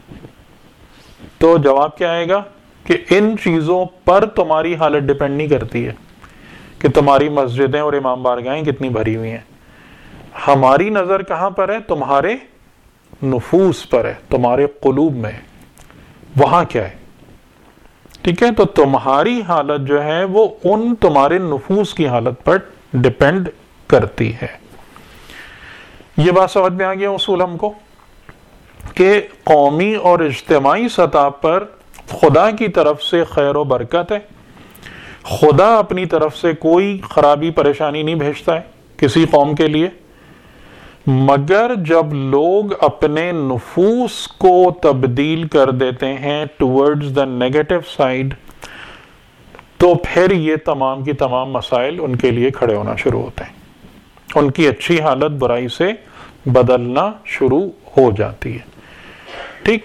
تو جواب کیا آئے گا کہ ان چیزوں پر تمہاری حالت ڈیپینڈ نہیں کرتی ہے کہ تمہاری مسجدیں اور امام بارگاہیں کتنی بھری ہوئی ہیں. ہماری نظر کہاں پر ہے؟ تمہارے نفوس پر ہے, تمہارے قلوب میں, وہاں کیا ہے. ٹھیک ہے. تو تمہاری حالت جو ہے وہ ان تمہارے نفوس کی حالت پر ڈیپینڈ کرتی ہے. یہ بات سمجھ میں آ گیا اصول ہم کو کہ قومی اور اجتماعی سطح پر خدا کی طرف سے خیر و برکت ہے. خدا اپنی طرف سے کوئی خرابی پریشانی نہیں بھیجتا ہے کسی قوم کے لیے, مگر جب لوگ اپنے نفوس کو تبدیل کر دیتے ہیں ٹورڈز دا نیگیٹو سائیڈ, تو پھر یہ تمام کی تمام مسائل ان کے لیے کھڑے ہونا شروع ہوتے ہیں. ان کی اچھی حالت برائی سے بدلنا شروع ہو جاتی ہے. ٹھیک.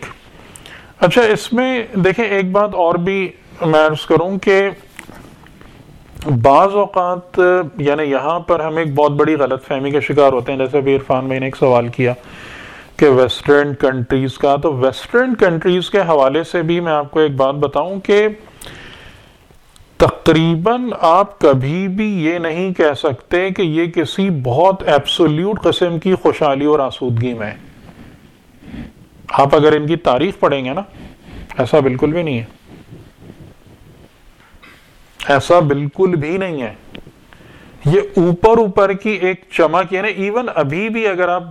اچھا, اس میں دیکھیں ایک بات اور بھی میں عرض کروں کہ بعض اوقات یعنی یہاں پر ہم ایک بہت بڑی غلط فہمی کے شکار ہوتے ہیں. جیسے ابھی عرفان بھائی نے ایک سوال کیا کہ ویسٹرن کنٹریز کا, تو ویسٹرن کنٹریز کے حوالے سے بھی میں آپ کو ایک بات بتاؤں کہ تقریباً آپ کبھی بھی یہ نہیں کہہ سکتے کہ یہ کسی بہت ایبسولیوٹ قسم کی خوشحالی اور آسودگی میں ہے. آپ اگر ان کی تاریخ پڑھیں گے نا, ایسا بالکل بھی نہیں ہے, ایسا بالکل بھی نہیں ہے. یہ اوپر اوپر کی ایک چمک, یعنی ایون ابھی بھی اگر آپ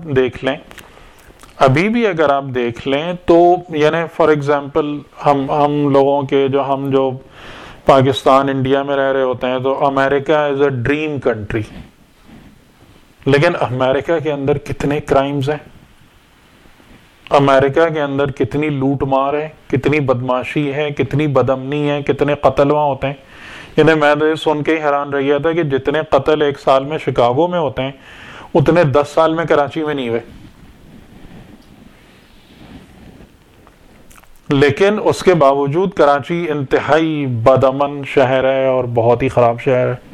دیکھ لیں تو یعنی فار ایگزامپل ہم لوگوں کے جو پاکستان انڈیا میں رہ رہے ہوتے ہیں, تو امریکہ از اے ڈریم کنٹری, لیکن امریکہ کے اندر کتنے کرائمز ہیں, امریکہ کے اندر کتنی لوٹ مار ہے, کتنی بدماشی ہے, کتنی بدامنی ہے, کتنے قتل وہاں ہوتے ہیں. یعنی میں تو یہ سن کے ہی حیران رہ گیا تھا کہ جتنے قتل ایک سال میں شکاگو میں ہوتے ہیں اتنے 10 سال میں کراچی میں نہیں ہوئے. لیکن اس کے باوجود کراچی انتہائی بدامن شہر ہے اور بہت ہی خراب شہر ہے.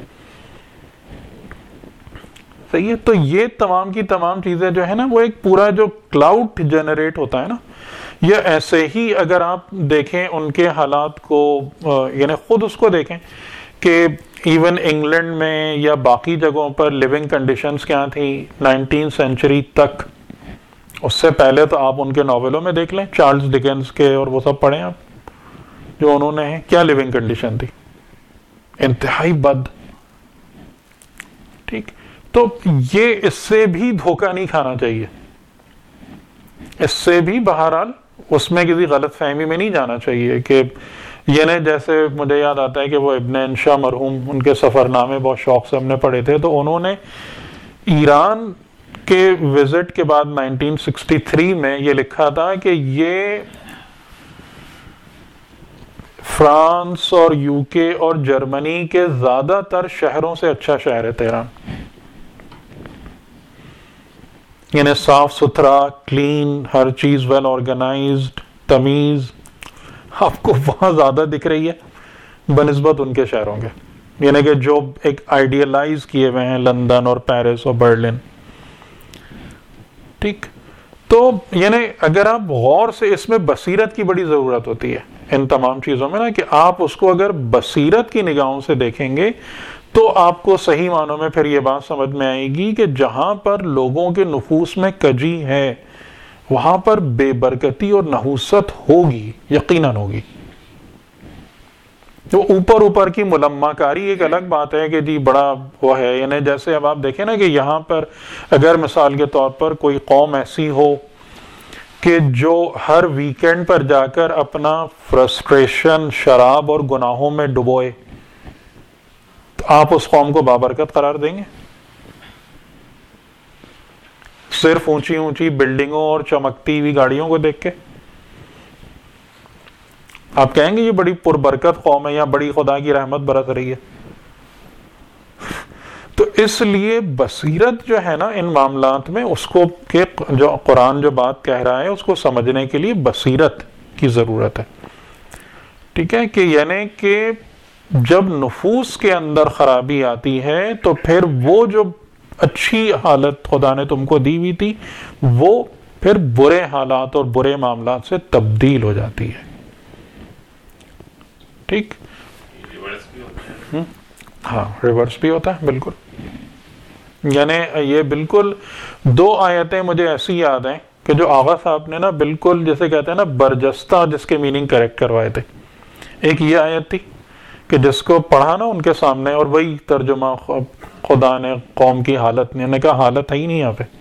صحیح ہے. تو یہ تمام کی تمام چیزیں جو ہے نا, وہ ایک پورا جو کلاؤڈ جنریٹ ہوتا ہے نا, یہ ایسے ہی اگر آپ دیکھیں ان کے حالات کو, یعنی خود اس کو دیکھیں کہ ایون انگلینڈ میں یا باقی جگہوں پر لیونگ کنڈیشنز کیا تھیں 19 سینچری تک. اس سے پہلے تو آپ ان کے ناولوں میں دیکھ لیں, چارلز ڈکنز کے اور وہ سب پڑھیں آپ, جو انہوں نے کیا لیونگ کنڈیشن تھی, انتہائی بد. ٹھیک, تو یہ اس سے بھی دھوکہ نہیں کھانا چاہیے, اس سے بھی بہرحال اس میں کسی غلط فہمی میں نہیں جانا چاہیے کہ یعنی جیسے مجھے یاد آتا ہے کہ وہ ابن انشا مرحوم, ان کے سفر نامے بہت شوق سے ہم نے پڑھے تھے, تو انہوں نے ایران کے وزٹ کے بعد 1963 میں یہ لکھا تھا کہ یہ فرانس اور یو کے اور جرمنی کے زیادہ تر شہروں سے اچھا شہر ہے تہران. یعنی صاف ستھرا, کلین, ہر چیز ویل آرگنائزڈ, تمیز آپ کو وہاں زیادہ دکھ رہی ہے بنسبت ان کے شہروں کے, یعنی کہ جو ایک آئیڈیلائز کیے ہوئے ہیں لندن اور پیرس اور برلن. ٹھیک, تو یعنی اگر آپ غور سے, اس میں بصیرت کی بڑی ضرورت ہوتی ہے ان تمام چیزوں میں نا, کہ آپ اس کو اگر بصیرت کی نگاہوں سے دیکھیں گے تو آپ کو صحیح معنوں میں پھر یہ بات سمجھ میں آئے گی کہ جہاں پر لوگوں کے نفوس میں کجی ہے وہاں پر بے برکتی اور نحوست ہوگی, یقیناً ہوگی. تو اوپر اوپر کی ملمہ کاری ایک الگ بات ہے کہ جی بڑا وہ ہے, یعنی جیسے اب آپ دیکھیں نا کہ یہاں پر اگر مثال کے طور پر کوئی قوم ایسی ہو کہ جو ہر ویکینڈ پر جا کر اپنا فرسٹریشن شراب اور گناہوں میں ڈبوئے, تو آپ اس قوم کو بابرکت قرار دیں گے؟ صرف اونچی اونچی بلڈنگوں اور چمکتی ہوئی گاڑیوں کو دیکھ کے آپ کہیں گے یہ بڑی پربرکت قوم ہے یا بڑی خدا کی رحمت برس رہی ہے؟ تو اس لیے بصیرت جو ہے نا ان معاملات میں, اس کو کہ جو قرآن جو بات کہہ رہا ہے اس کو سمجھنے کے لیے بصیرت کی ضرورت ہے. ٹھیک ہے, کہ یعنی کہ جب نفوس کے اندر خرابی آتی ہے تو پھر وہ جو اچھی حالت خدا نے تم کو دی ہوئی تھی وہ پھر برے حالات اور برے معاملات سے تبدیل ہو جاتی ہے. ٹھیک, ہاں ریورس بھی ہوتا ہے بالکل. یعنی یہ بالکل 2 آیتیں مجھے ایسی یاد ہیں کہ جو آغا صاحب نے نا بالکل جیسے کہتے ہیں نا برجستہ جس کے میننگ کریکٹ کروائے تھے. ایک یہ آیت تھی کہ جس کو پڑھا نا ان کے سامنے اور وہی ترجمہ خدا نے قوم کی حالت نے کہا حالت ہے ہی نہیں یہاں پہ.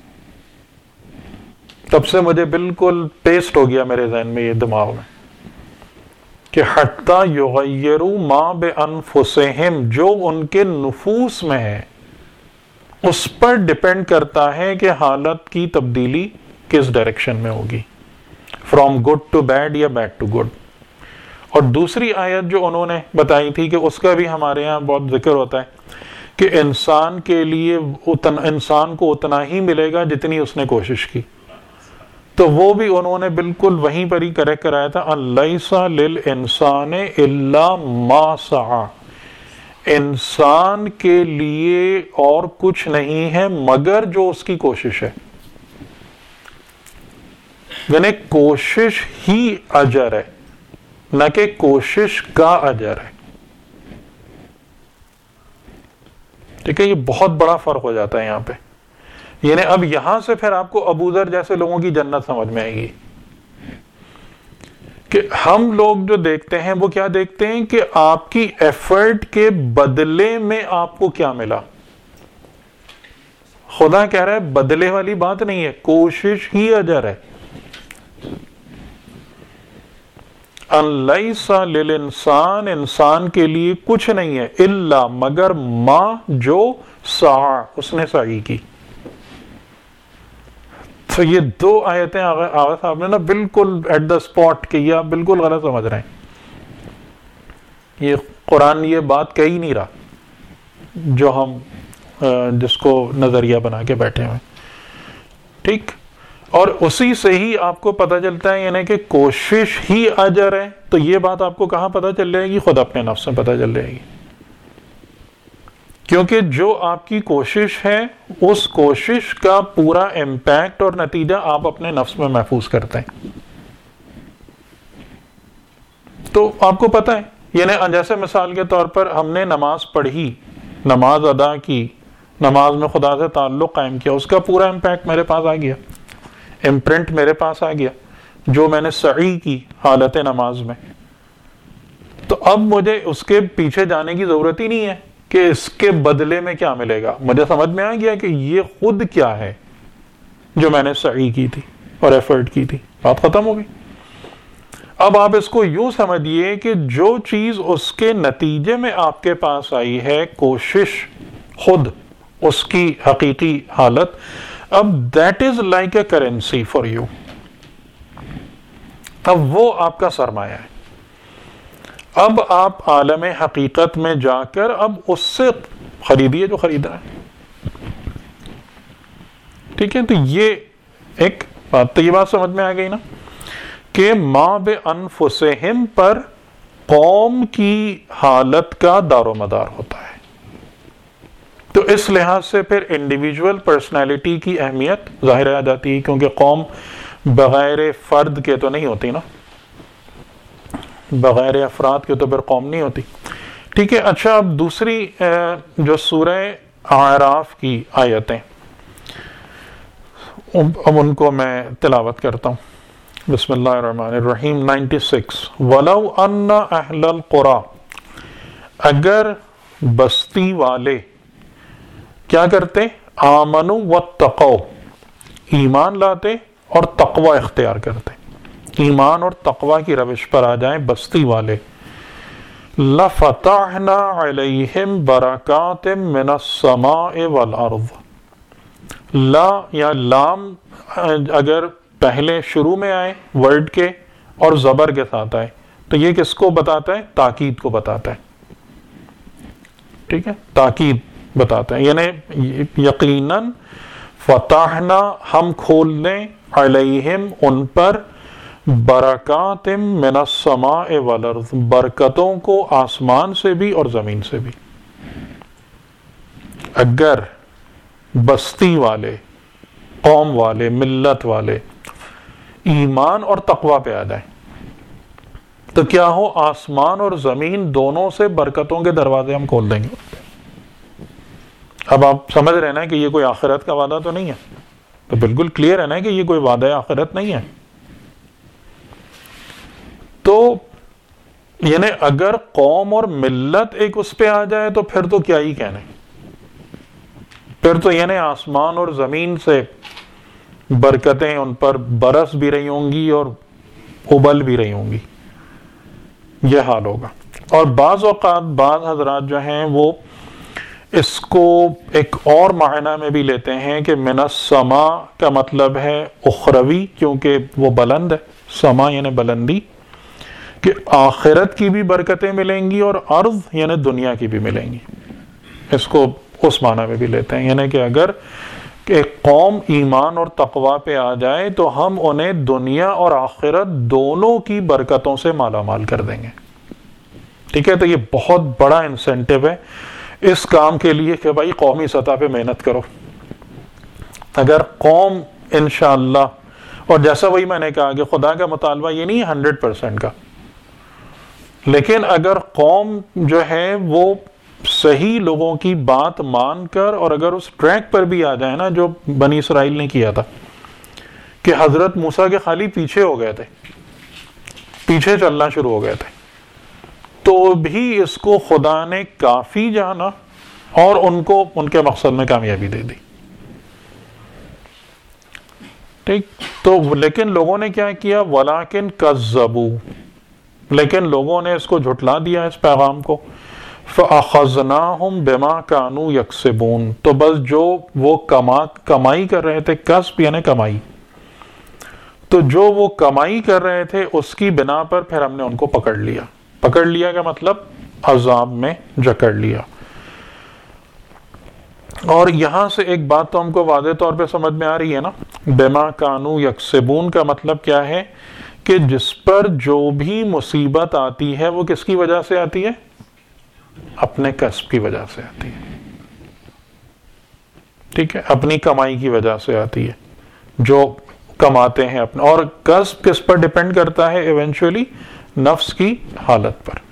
تب سے مجھے بالکل پیسٹ ہو گیا میرے ذہن میں یہ دماغ میں کہ حتی یغیروا ما بانفسہم, جو ان کے نفوس میں ہے اس پر ڈیپینڈ کرتا ہے کہ حالت کی تبدیلی کس ڈائریکشن میں ہوگی, فرام گڈ ٹو بیڈ یا بیڈ ٹو گڈ. اور دوسری آیت جو انہوں نے بتائی تھی کہ اس کا بھی ہمارے ہاں بہت ذکر ہوتا ہے کہ انسان کے لیے انسان کو اتنا ہی ملے گا جتنی اس نے کوشش کی. تو وہ بھی انہوں نے بالکل وہیں پر ہی کریکٹ کرایا تھا, لیس للانسان الا ما سعی, انسان کے لیے اور کچھ نہیں ہے مگر جو اس کی کوشش ہے. یعنی کوشش ہی اجر ہے، نہ کہ کوشش کا اجر ہے. ٹھیک ہے، یہ بہت بڑا فرق ہو جاتا ہے یہاں پہ. یعنی اب یہاں سے پھر آپ کو ابو ذر جیسے لوگوں کی جنت سمجھ میں آئے گی کہ ہم لوگ جو دیکھتے ہیں وہ کیا دیکھتے ہیں کہ آپ کی ایفرٹ کے بدلے میں آپ کو کیا ملا. خدا کہہ رہا ہے بدلے والی بات نہیں ہے، کوشش ہی اجر ہے. اَلَّيْسَ لِلْإِنسان، انسان کے لیے کچھ نہیں ہے الا مگر ما جو سعی، اس نے سعی کی. تو یہ دو آیتیں آغا صاحب نے نا بالکل ایٹ دا اسپاٹ کہ یہ آپ بالکل غلط سمجھ رہے ہیں. یہ قرآن یہ بات کہہ ہی نہیں رہا جو ہم جس کو نظریہ بنا کے بیٹھے ہوئے. ٹھیک، اور اسی سے ہی آپ کو پتہ چلتا ہے یعنی کہ کوشش ہی اجر ہے. تو یہ بات آپ کو کہاں پتہ چل جائے گی؟ خود اپنے نفس میں پتہ چل جائے گی. کیونکہ جو آپ کی کوشش ہے اس کوشش کا پورا امپیکٹ اور نتیجہ آپ اپنے نفس میں محفوظ کرتے ہیں. تو آپ کو پتہ ہے، یعنی جیسے مثال کے طور پر ہم نے نماز پڑھی، نماز ادا کی، نماز میں خدا سے تعلق قائم کیا، اس کا پورا امپیکٹ میرے پاس آ گیا، امپرنٹ میرے پاس آ گیا جو میں نے سعی کی حالت نماز میں. تو اب مجھے اس کے پیچھے جانے کی ضرورت ہی نہیں ہے کہ اس کے بدلے میں کیا ملے گا. مجھے سمجھ میں آ گیا کہ یہ خود کیا ہے جو میں نے سعی کی تھی اور ایفرٹ کی تھی. بات ختم ہو گئی. اب آپ اس کو یوں سمجھیے کہ جو چیز اس کے نتیجے میں آپ کے پاس آئی ہے، کوشش خود اس کی حقیقی حالت، اب that is like a currency for you. اب وہ آپ کا سرمایہ ہے. اب آپ عالم حقیقت میں جا کر اب اس سے خریدیے جو خریدنا ہے. ٹھیک ہے، تو یہ ایک بات، تو یہ بات سمجھ میں آ گئی نا کہ ما بانفسہم پر قوم کی حالت کا دار و مدار ہوتا ہے. تو اس لحاظ سے پھر انڈیویجول پرسنالٹی کی اہمیت ظاہر آ جاتی ہے، کیونکہ قوم بغیر فرد کے تو نہیں ہوتی نا، بغیر افراد کے تو پھر قوم نہیں ہوتی. ٹھیک ہے. اچھا، اب دوسری جو سورہ اعراف کی آیتیں، اب ان کو میں تلاوت کرتا ہوں. بسم اللہ الرحمن الرحیم. 96 وَلَوْ أَنَّ أَهْلَ الْقُرَىٰ، اگر بستی والے کیا کرتے؟ آمنوا واتقوا، ایمان لاتے اور تقوی اختیار کرتے، ایمان اور تقوی کی روش پر آ جائیں بستی والے. لَفَتَحْنَا عَلَيْهِمْ بَرَكَاتٍ مِّنَ السَّمَاءِ وَالْأَرْضِ. لا یا لام اگر پہلے شروع میں آئے ورڈ کے اور زبر کے ساتھ آئے تو یہ کس کو بتاتا ہے؟ تاکید کو بتاتا ہے. ٹھیک ہے، تاکید بتاتا ہے. یعنی یقیناً فتحنا، ہم کھول دیں، علیہم ان پر، برکات من السماء والارض، برکتوں کو آسمان سے بھی اور زمین سے بھی. اگر بستی والے، قوم والے، ملت والے ایمان اور تقوی پہ آ جائیں تو کیا ہو؟ آسمان اور زمین دونوں سے برکتوں کے دروازے ہم کھول دیں گے. اب آپ سمجھ رہے نا کہ یہ کوئی آخرت کا وعدہ تو نہیں ہے؟ تو بالکل کلیئر ہے نا کہ یہ کوئی وعدہ آخرت نہیں ہے. تو یعنی اگر قوم اور ملت ایک اس پہ آ جائے تو پھر تو کیا ہی کہنے، پھر تو یعنی آسمان اور زمین سے برکتیں ان پر برس بھی رہی ہوں گی اور ابل بھی رہی ہوں گی. یہ حال ہوگا. اور بعض اوقات بعض حضرات جو ہیں وہ اس کو ایک اور معنی میں بھی لیتے ہیں کہ من السما کا مطلب ہے اخروی، کیونکہ وہ بلند ہے. سما یعنی بلندی، کہ آخرت کی بھی برکتیں ملیں گی اور ارض یعنی دنیا کی بھی ملیں گی. اس کو اس معنی میں بھی لیتے ہیں، یعنی کہ اگر ایک قوم ایمان اور تقوی پہ آ جائے تو ہم انہیں دنیا اور آخرت دونوں کی برکتوں سے مالا مال کر دیں گے. ٹھیک ہے، تو یہ بہت بڑا انسینٹیو ہے اس کام کے لیے کہ بھائی قومی سطح پہ محنت کرو. اگر قوم انشاءاللہ، اور جیسا وہی میں نے کہا کہ خدا کا مطالبہ یہ نہیں ہے 100% کا، لیکن اگر قوم جو ہے وہ صحیح لوگوں کی بات مان کر، اور اگر اس ٹریک پر بھی آ جائے نا جو بنی اسرائیل نے کیا تھا کہ حضرت موسیٰ کے خالی پیچھے ہو گئے تھے، پیچھے چلنا شروع ہو گئے تھے، تو بھی اس کو خدا نے کافی جانا اور ان کو ان کے مقصد میں کامیابی دے دی. ٹھیک، تو لیکن لوگوں نے کیا کیا؟ وَلَٰكِن كَذَّبُوا، لیکن لوگوں نے اس کو جھٹلا دیا اس پیغام کو. فَأَخَذْنَاهُمْ بِمَا كَانُوا يَكْسِبُونَ، تو بس جو وہ کمائی کر رہے تھے، کسب یعنی کمائی، تو جو وہ کمائی کر رہے تھے اس کی بنا پر پھر ہم نے ان کو پکڑ لیا. پکڑ لیا کا مطلب عذاب میں جکڑ لیا. اور یہاں سے ایک بات تو ہم کو واضح طور پہ سمجھ میں آ رہی ہے نا، بما کانوا یکسبون کا مطلب کیا ہے؟ کہ جس پر جو بھی مصیبت آتی ہے وہ کس کی وجہ سے آتی ہے؟ اپنے کسب کی وجہ سے آتی ہے. ٹھیک ہے، اپنی کمائی کی وجہ سے آتی ہے، جو کماتے ہیں اپنے. اور کسب کس پر ڈیپینڈ کرتا ہے؟ ایونچولی نفس کی حالت پر.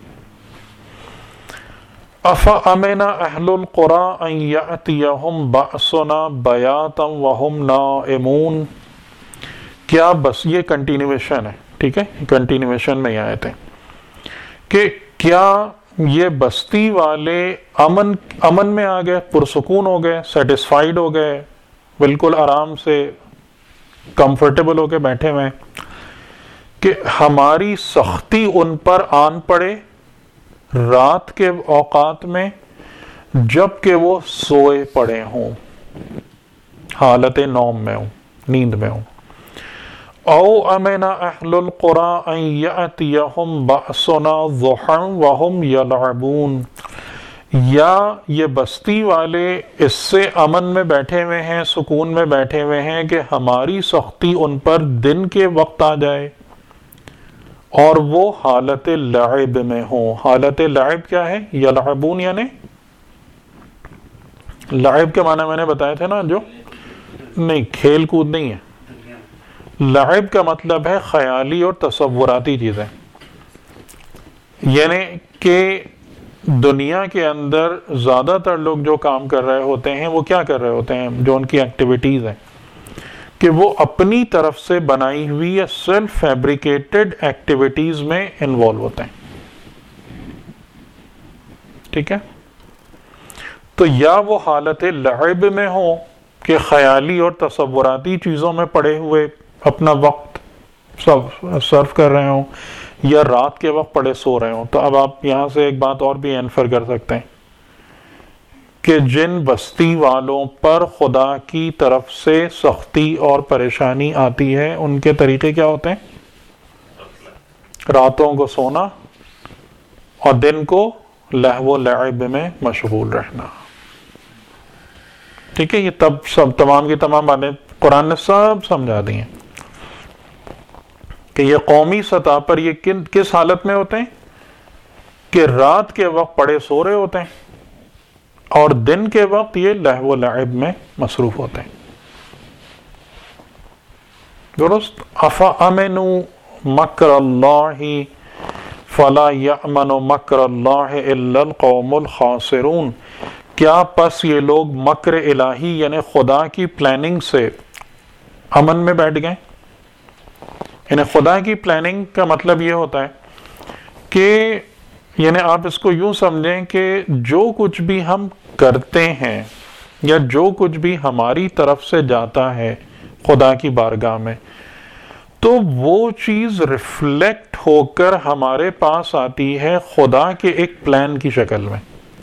افامن اہل القری ان یاتیہم باسنا بیاتا وہم نائمون، کیا بس یہ کنٹینیویشن ہے، ٹھیک ہے، کنٹینیویشن میں یہ آیت ہے کہ کیا یہ بستی والے امن میں آ گئے، پرسکون ہو گئے، سیٹسفائیڈ ہو گئے، بالکل آرام سے کمفرٹیبل ہو کے بیٹھے ہوئے، کہ ہماری سختی ان پر آن پڑے رات کے اوقات میں جب کہ وہ سوئے پڑے ہوں، حالت نوم میں ہوں، نیند میں ہوں. او امن اہل القری ان یاتیہم باسنا ضحی وہم یلعبون، یا یہ بستی والے اس سے امن میں بیٹھے ہوئے ہیں، سکون میں بیٹھے ہوئے ہیں کہ ہماری سختی ان پر دن کے وقت آ جائے اور وہ حالت لعب میں ہوں. حالت لعب کیا ہے؟ یلعبون یعنی لعب کے معنی میں نے بتائے تھے نا، جو نہیں کھیل کود نہیں ہے. لعب کا مطلب ہے خیالی اور تصوراتی چیزیں، یعنی کہ دنیا کے اندر زیادہ تر لوگ جو کام کر رہے ہوتے ہیں وہ کیا کر رہے ہوتے ہیں؟ جو ان کی ایکٹیویٹیز ہیں کہ وہ اپنی طرف سے بنائی ہوئی یا سیلف فیبریکیٹڈ ایکٹیویٹیز میں انوالو ہوتے ہیں. ٹھیک ہے، تو یا وہ حالت لعب میں ہوں کہ خیالی اور تصوراتی چیزوں میں پڑے ہوئے اپنا وقت صرف کر رہے ہوں، یا رات کے وقت پڑے سو رہے ہوں. تو اب آپ یہاں سے ایک بات اور بھی انفر کر سکتے ہیں کہ جن بستی والوں پر خدا کی طرف سے سختی اور پریشانی آتی ہے ان کے طریقے کیا ہوتے ہیں؟ راتوں کو سونا اور دن کو لہو و لعب میں مشغول رہنا. ٹھیک ہے، یہ تب سب تمام کی تمام باتیں قرآن نے سب سمجھا دی ہیں کہ یہ قومی سطح پر یہ کس حالت میں ہوتے ہیں؟ کہ رات کے وقت پڑے سو رہے ہوتے ہیں اور دن کے وقت یہ لہو و لعب میں مصروف ہوتے ہیں. درست. افامنوا مکر اللہ فلا یأمن مکر اللہ الا القوم الخاسرون، کیا پس یہ لوگ مکر الہی یعنی خدا کی پلاننگ سے امن میں بیٹھ گئے؟ یعنی خدا کی پلاننگ کا مطلب یہ ہوتا ہے کہ یعنی آپ اس کو یوں سمجھیں کہ جو کچھ بھی ہم کرتے ہیں یا جو کچھ بھی ہماری طرف سے جاتا ہے خدا کی بارگاہ میں، تو وہ چیز ریفلیکٹ ہو کر ہمارے پاس آتی ہے خدا کے ایک پلان کی شکل میں.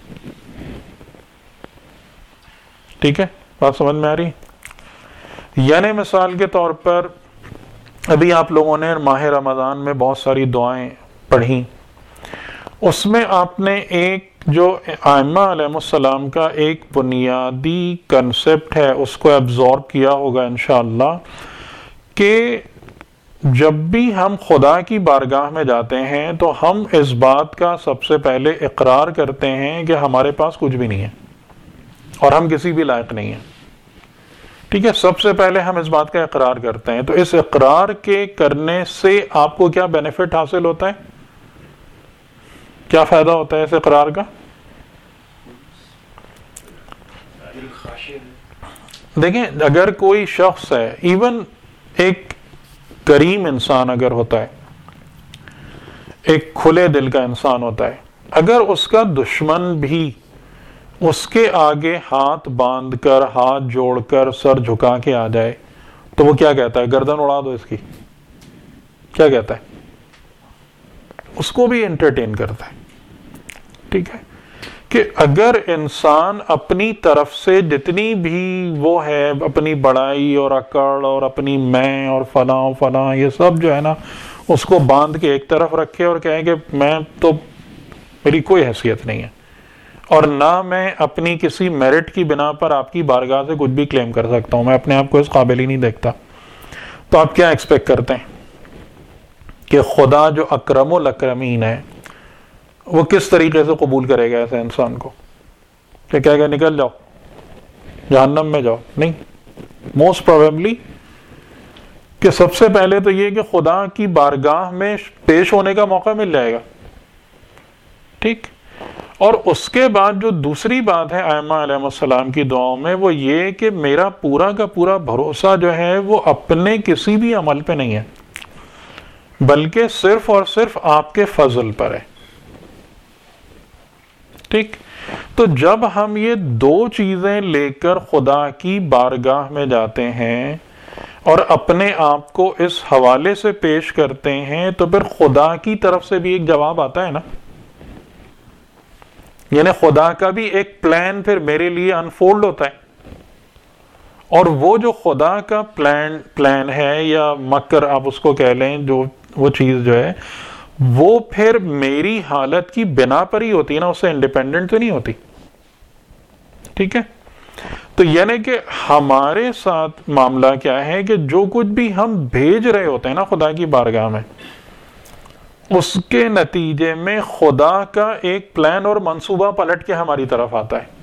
ٹھیک ہے، بات سمجھ میں آ رہی؟ یعنی مثال کے طور پر ابھی آپ لوگوں نے ماہ رمضان میں بہت ساری دعائیں پڑھی، اس میں آپ نے ایک جو ائمہ علیہ السلام کا ایک بنیادی کنسپٹ ہے اس کو ایبزورب کیا ہوگا انشاءاللہ، کہ جب بھی ہم خدا کی بارگاہ میں جاتے ہیں تو ہم اس بات کا سب سے پہلے اقرار کرتے ہیں کہ ہمارے پاس کچھ بھی نہیں ہے اور ہم کسی بھی لائق نہیں ہیں. ٹھیک ہے, سب سے پہلے ہم اس بات کا اقرار کرتے ہیں. تو اس اقرار کے کرنے سے آپ کو کیا بینیفٹ حاصل ہوتا ہے, کیا فائدہ ہوتا ہے اس اقرار کا؟ دیکھیں, اگر کوئی شخص ہے, ایون ایک کریم انسان اگر ہوتا ہے, ایک کھلے دل کا انسان ہوتا ہے, اگر اس کا دشمن بھی اس کے آگے ہاتھ باندھ کر, ہاتھ جوڑ کر, سر جھکا کے آ جائے تو وہ کیا کہتا ہے؟ گردن اڑا دو اس کی. کیا کہتا ہے؟ اس کو بھی انٹرٹین کرتا ہے. ٹھیک ہے, کہ اگر انسان اپنی طرف سے جتنی بھی وہ ہے, اپنی بڑائی اور اکڑ اور اپنی میں اور فلاں یہ سب جو ہے نا, اس کو باندھ کے ایک طرف رکھے اور کہے کہ میں تو, میری کوئی حیثیت نہیں ہے اور نہ میں اپنی کسی میرٹ کی بنا پر آپ کی بارگاہ سے کچھ بھی کلیم کر سکتا ہوں, میں اپنے آپ کو اس قابل ہی نہیں دیکھتا, تو آپ کیا ایکسپیکٹ کرتے ہیں کہ خدا جو اکرم الاکرمین ہے وہ کس طریقے سے قبول کرے گا ایسے انسان کو؟ کہ کہے گا نکل جاؤ جہنم میں جاؤ؟ نہیں. موسٹ پروبیبلی کہ سب سے پہلے تو یہ کہ خدا کی بارگاہ میں پیش ہونے کا موقع مل جائے گا. ٹھیک, اور اس کے بعد جو دوسری بات ہے ائمہ علیہ السلام کی دعاؤں میں, وہ یہ کہ میرا پورا کا پورا بھروسہ جو ہے وہ اپنے کسی بھی عمل پہ نہیں ہے, بلکہ صرف اور صرف آپ کے فضل پر ہے. ٹھیک, تو جب ہم یہ دو چیزیں لے کر خدا کی بارگاہ میں جاتے ہیں اور اپنے آپ کو اس حوالے سے پیش کرتے ہیں, تو پھر خدا کی طرف سے بھی ایک جواب آتا ہے نا, یعنی خدا کا بھی ایک پلان پھر میرے لیے انفولڈ ہوتا ہے. اور وہ جو خدا کا پلان ہے یا مکر آپ اس کو کہہ لیں, جو وہ چیز جو ہے وہ پھر میری حالت کی بنا پر ہی ہوتی ہے نا, اس سے انڈیپینڈنٹ تو نہیں ہوتی. ٹھیک ہے, تو یعنی کہ ہمارے ساتھ معاملہ کیا ہے کہ جو کچھ بھی ہم بھیج رہے ہوتے ہیں نا خدا کی بارگاہ میں, اس کے نتیجے میں خدا کا ایک پلان اور منصوبہ پلٹ کے ہماری طرف آتا ہے.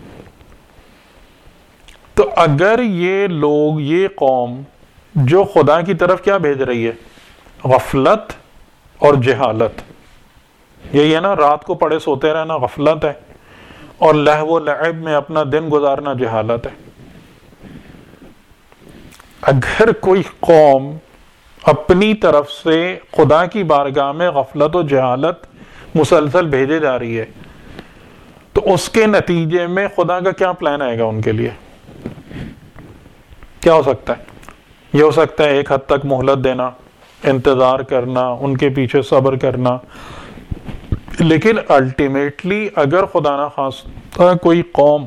تو اگر یہ لوگ, یہ قوم جو خدا کی طرف کیا بھیج رہی ہے, غفلت اور جہالت, یہی ہے نا, رات کو پڑے سوتے رہنا غفلت ہے اور لہو و لعب میں اپنا دن گزارنا جہالت ہے. اگر کوئی قوم اپنی طرف سے خدا کی بارگاہ میں غفلت و جہالت مسلسل بھیجے جا رہی ہے, تو اس کے نتیجے میں خدا کا کیا پلان آئے گا ان کے لیے؟ کیا ہو سکتا ہے؟ یہ ہو سکتا ہے ایک حد تک مہلت دینا, انتظار کرنا, ان کے پیچھے صبر کرنا, لیکن الٹیمیٹلی اگر خدا نہ خواستہ کوئی قوم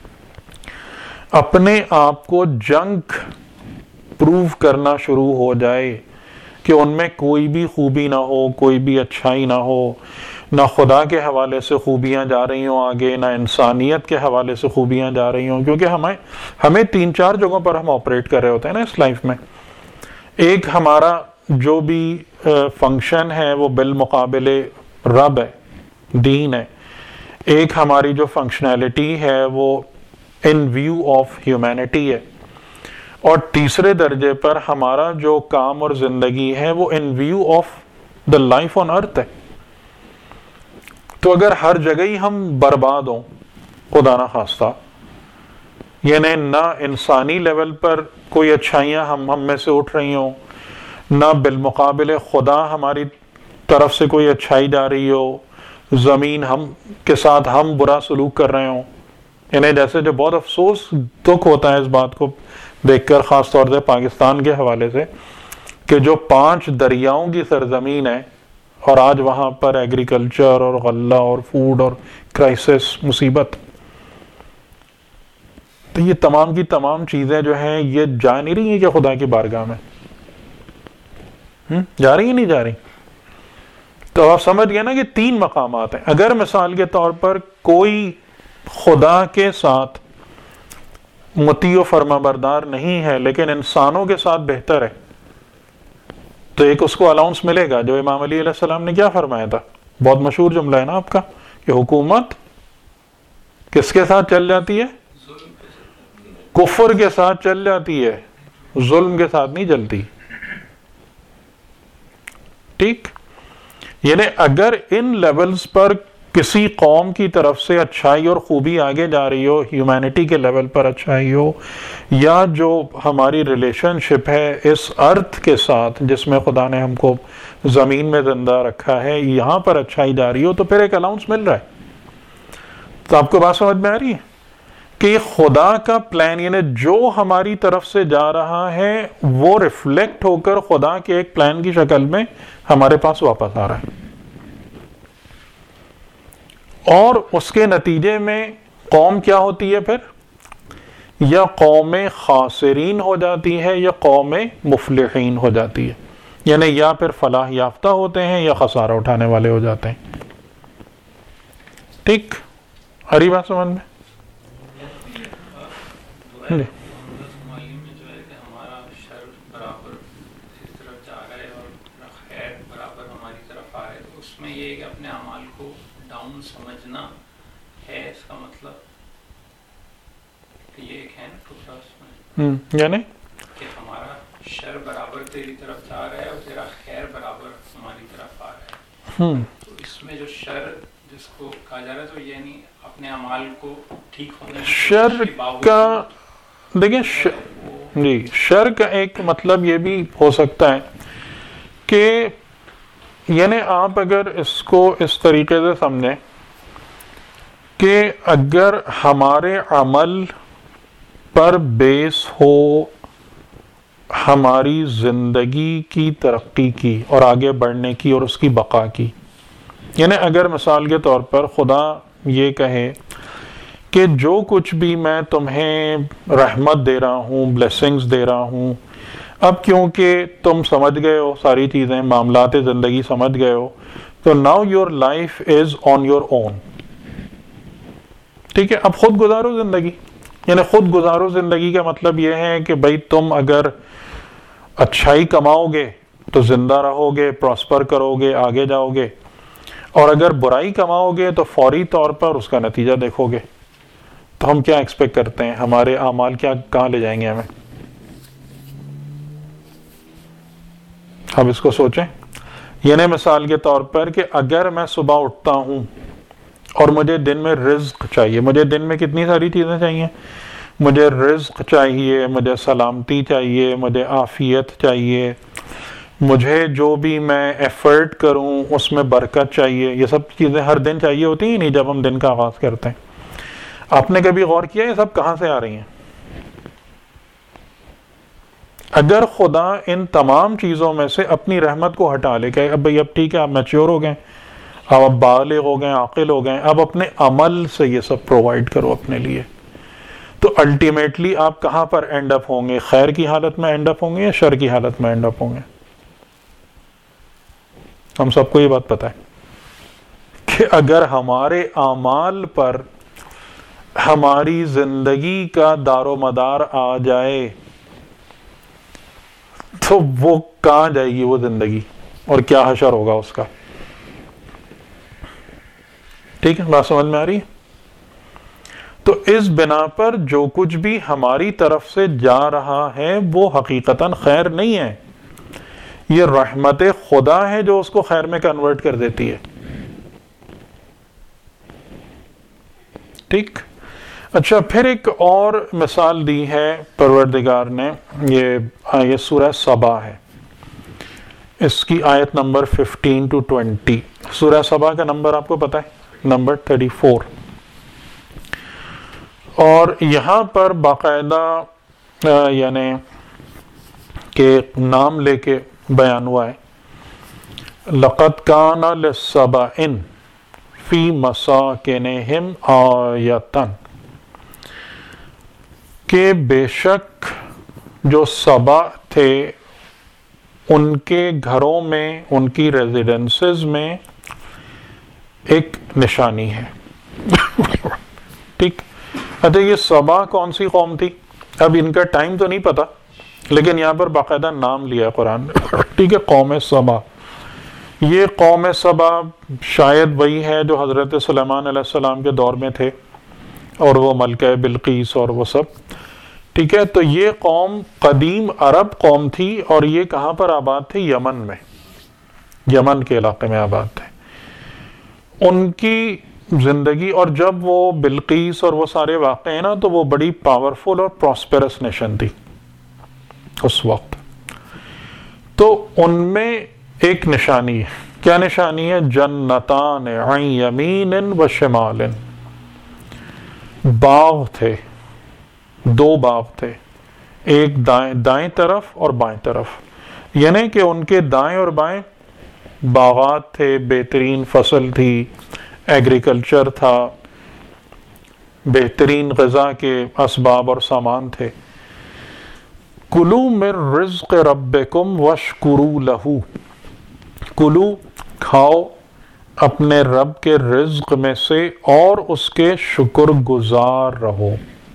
اپنے آپ کو جنگ پروو کرنا شروع ہو جائے کہ ان میں کوئی بھی خوبی نہ ہو, کوئی بھی اچھائی نہ ہو, نہ خدا کے حوالے سے خوبیاں جا رہی ہوں آگے, نہ انسانیت کے حوالے سے خوبیاں جا رہی ہوں, کیونکہ ہمیں 3-4 جگہوں پر ہم آپریٹ کر رہے ہوتے ہیں نا اس لائف میں. ایک ہمارا جو بھی فنکشن ہے وہ بالمقابل رب ہے, دین ہے. ایک ہماری جو فنکشنالٹی ہے وہ ان ویو آف ہیومینٹی ہے, اور تیسرے درجے پر ہمارا جو کام اور زندگی ہے وہ in view of the life on earth ہے. تو اگر ہر جگہ ہی ہم برباد ہوں خدا نہ خواستہ, یعنی نہ انسانی لیول پر کوئی اچھائیاں ہم میں سے اٹھ رہی ہوں, نہ بالمقابل خدا ہماری طرف سے کوئی اچھائی جا رہی ہو, زمین ہم کے ساتھ ہم برا سلوک کر رہے ہوں, یعنی جیسے جو بہت افسوس دکھ ہوتا ہے اس بات کو دیکھ کر, خاص طور سے پاکستان کے حوالے سے, کہ جو 5 دریاؤں کی سرزمین ہے اور آج وہاں پر ایگریکلچر اور غلہ اور فوڈ اور کرائسس, مصیبت, تو یہ تمام کی تمام چیزیں جو ہیں یہ جا نہیں رہی ہیں کہ خدا کی بارگاہ میں جا رہی ہیں, نہیں جا رہی. تو آپ سمجھ گئے نا کہ 3 مقامات ہیں. اگر مثال کے طور پر کوئی خدا کے ساتھ مطیع و فرما بردار نہیں ہے لیکن انسانوں کے ساتھ بہتر ہے, تو ایک اس کو الاؤنس ملے گا جو امام علی علیہ السلام نے کیا فرمایا تھا، بہت مشہور جملہ ہے نا آپ کا، کہ حکومت کس کے ساتھ چل جاتی ہے؟ کفر کے ساتھ چل جاتی ہے، ظلم کے ساتھ نہیں چلتی. ٹھیک، یعنی اگر ان لیولز پر کسی قوم کی طرف سے اچھائی اور خوبی آگے جا رہی ہو، ہیومینٹی کے لیول پر اچھائی ہو، یا جو ہماری ریلیشن شپ ہے اس ارتھ کے ساتھ جس میں خدا نے ہم کو زمین میں زندہ رکھا ہے، یہاں پر اچھائی جا رہی ہو، تو پھر ایک الاؤنس مل رہا ہے. تو آپ کو بات سمجھ میں آ رہی ہے کہ خدا کا پلان، یعنی جو ہماری طرف سے جا رہا ہے وہ ریفلیکٹ ہو کر خدا کے ایک پلان کی شکل میں ہمارے پاس واپس آ رہا ہے، اور اس کے نتیجے میں قوم کیا ہوتی ہے پھر؟ یا قوم خاسرین ہو جاتی ہے یا قوم مفلحین ہو جاتی ہے، یعنی یا پھر فلاح یافتہ ہوتے ہیں یا خسارہ اٹھانے والے ہو جاتے ہیں. ٹھیک، ہری بات سمجھ میں؟ یعنی کہ ہمارا شر برابر تیری طرف جا رہا ہے اور تیرا خیر برابر ہماری طرف آ رہا ہے. تو اس میں جو شر جس کو کہا جا رہا ہے، تو یعنی اپنے اعمال کو ٹھیک ہونے شر کا، دیکھیں جی، شر کا ایک مطلب یہ بھی ہو سکتا ہے کہ یعنی آپ اگر اس کو اس طریقے سے سمجھیں کہ اگر ہمارے عمل پر بیس ہو ہماری زندگی کی ترقی کی اور آگے بڑھنے کی اور اس کی بقا کی، یعنی اگر مثال کے طور پر خدا یہ کہے کہ جو کچھ بھی میں تمہیں رحمت دے رہا ہوں، بلیسنگز دے رہا ہوں، اب کیونکہ تم سمجھ گئے ہو ساری چیزیں، معاملات زندگی سمجھ گئے ہو، تو now your life is on your own. ٹھیک ہے، اب خود گزارو زندگی. یعنی خود گزارو زندگی کا مطلب یہ ہے کہ بھائی تم اگر اچھائی کماؤ گے تو زندہ رہو گے، پراسپر کرو گے، آگے جاؤ گے، اور اگر برائی کماؤ گے تو فوری طور پر اس کا نتیجہ دیکھو گے. تو ہم کیا ایکسپیکٹ کرتے ہیں؟ ہمارے اعمال کہاں لے جائیں گے ہمیں؟ اب اس کو سوچیں. یعنی مثال کے طور پر کہ اگر میں صبح اٹھتا ہوں اور مجھے دن میں رزق چاہیے، مجھے دن میں کتنی ساری چیزیں چاہیے، مجھے رزق چاہیے، مجھے سلامتی چاہیے، مجھے عافیت چاہیے، مجھے جو بھی میں ایفرٹ کروں اس میں برکت چاہیے. یہ سب چیزیں ہر دن چاہیے ہوتی ہیں نہیں جب ہم دن کا آغاز کرتے ہیں. آپ نے کبھی غور کیا یہ سب کہاں سے آ رہی ہیں؟ اگر خدا ان تمام چیزوں میں سے اپنی رحمت کو ہٹا لے کہ اب بھائی اب ٹھیک ہے آپ میچور ہو گئے، اب بالغ ہو گئے، عاقل ہو گئے، اب اپنے عمل سے یہ سب پرووائڈ کرو اپنے لیے، تو الٹیمیٹلی آپ کہاں پر اینڈ اپ ہوں گے؟ خیر کی حالت میں اینڈ اپ ہوں گے یا شر کی حالت میں اینڈ اپ ہوں گے؟ ہم سب کو یہ بات پتہ ہے کہ اگر ہمارے اعمال پر ہماری زندگی کا دار و مدار آ جائے تو وہ کہاں جائے گی وہ زندگی، اور کیا حشر ہوگا اس کا. ٹھیک ہے، بات سمجھ میں آ رہی ہے؟ تو اس بنا پر جو کچھ بھی ہماری طرف سے جا رہا ہے وہ حقیقتاً خیر نہیں ہے، یہ رحمت خدا ہے جو اس کو خیر میں کنورٹ کر دیتی ہے. ٹھیک. اچھا، پھر ایک اور مثال دی ہے پروردگار نے، یہ سورہ سبا ہے، اس کی آیت نمبر 15 to 20. سورہ سبا کا نمبر آپ کو پتہ ہے، نمبر 34. اور یہاں پر باقاعدہ یعنی کہ نام لے کے بیان ہوا ہے، لَقَدْ كَانَ لِلسَّبَإٍ فِي مَسَاكِنِهِمْ آیَةً، کہ بے شک جو سبا تھے ان کے گھروں میں، ان کی ریزیڈنسز میں ایک نشانی ہے. ٹھیک. اچھا، یہ سبا کون سی قوم تھی؟ اب ان کا ٹائم تو نہیں پتا لیکن یہاں پر باقاعدہ نام لیا قرآن نے. ٹھیک ہے, قوم سبا. یہ قوم سبا شاید وہی ہے جو حضرت سلیمان علیہ السلام کے دور میں تھے, اور وہ ملکہ بلقیس اور وہ سب. ٹھیک ہے, تو یہ قوم قدیم عرب قوم تھی, اور یہ کہاں پر آباد تھی؟ یمن میں, یمن کے علاقے میں آباد تھے. ان کی زندگی, اور جب وہ بلقیس اور وہ سارے واقع ہیں نا, تو وہ بڑی پاورفل اور پراسپیرس نیشن تھی اس وقت. تو ان میں ایک نشانی ہے. کیا نشانی ہے؟ جنتان عن یمین و شمال. باغ تھے, 2 باغ تھے, ایک دائیں طرف اور بائیں طرف. یعنی کہ ان کے دائیں اور بائیں باغات تھے, بہترین فصل تھی, ایگریکلچر تھا, بہترین غذا کے اسباب اور سامان تھے. کلو من رزق ربکم واشکروا لہ. کلو, کھاؤ اپنے رب کے رزق میں سے اور اس کے شکر گزار رہو.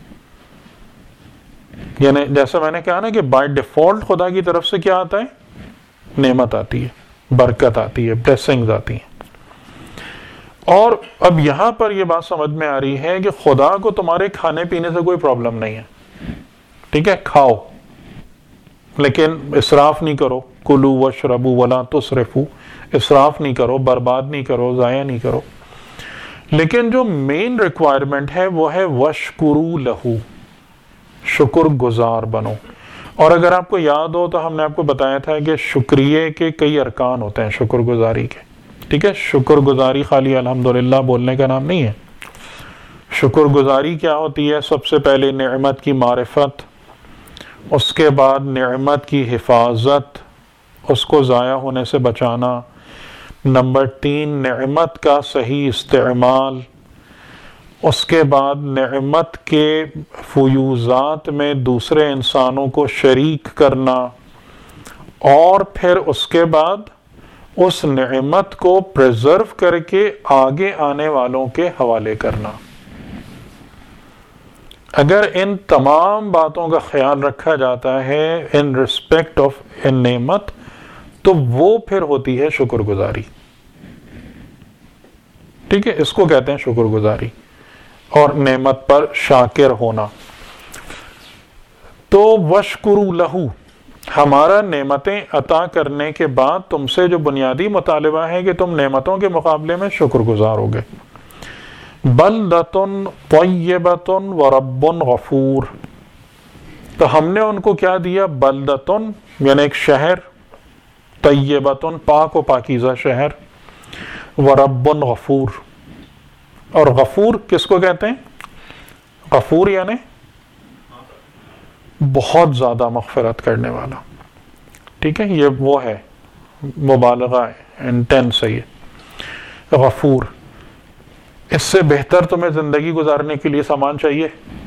یعنی جیسا میں نے کہا نا کہ بائی ڈیفالٹ خدا کی طرف سے کیا آتا ہے؟ نعمت آتی ہے, برکت آتی ہے, بلیسنگز آتی ہیں. اور اب یہاں پر یہ بات سمجھ میں آ رہی ہے کہ خدا کو تمہارے کھانے پینے سے کوئی پرابلم نہیں ہے. ٹھیک ہے, کھاؤ لیکن اسراف نہیں کرو. کلو واشربوا ولا تسرفوا. اسراف نہیں کرو, برباد نہیں کرو, ضائع نہیں کرو. لیکن جو مین ریکوائرمنٹ ہے وہ ہے واشکروا لہ, شکر گزار بنو. اور اگر آپ کو یاد ہو تو ہم نے آپ کو بتایا تھا کہ شکریہ کے کئی ارکان ہوتے ہیں شکر گزاری کے. ٹھیک ہے, شکر گزاری خالی الحمدللہ بولنے کا نام نہیں ہے. شکر گزاری کیا ہوتی ہے؟ سب سے پہلے نعمت کی معرفت, اس کے بعد نعمت کی حفاظت, اس کو ضائع ہونے سے بچانا. نمبر 3 نعمت کا صحیح استعمال. اس کے بعد نعمت کے فیوزات میں دوسرے انسانوں کو شریک کرنا, اور پھر اس کے بعد اس نعمت کو پریزرو کر کے آگے آنے والوں کے حوالے کرنا. اگر ان تمام باتوں کا خیال رکھا جاتا ہے ان ریسپیکٹ آف ان نعمت, تو وہ پھر ہوتی ہے شکر گزاری. ٹھیک ہے, اس کو کہتے ہیں شکر گزاری اور نعمت پر شاکر ہونا. تو واشکروا لہ, ہمارا نعمتیں عطا کرنے کے بعد تم سے جو بنیادی مطالبہ ہے کہ تم نعمتوں کے مقابلے میں شکر گزار ہوگے. بلدۃ طیبۃ ورب غفور. تو ہم نے ان کو کیا دیا؟ بلدۃ یعنی ایک شہر, طیبۃ پاک و پاکیزہ شہر, ورب غفور. اور غفور کس کو کہتے ہیں؟ غفور یعنی بہت زیادہ مغفرت کرنے والا. ٹھیک ہے, یہ وہ ہے مبالغہ ہے, انٹینس ہے یہ غفور. اس سے بہتر تمہیں زندگی گزارنے کے لیے سامان چاہیے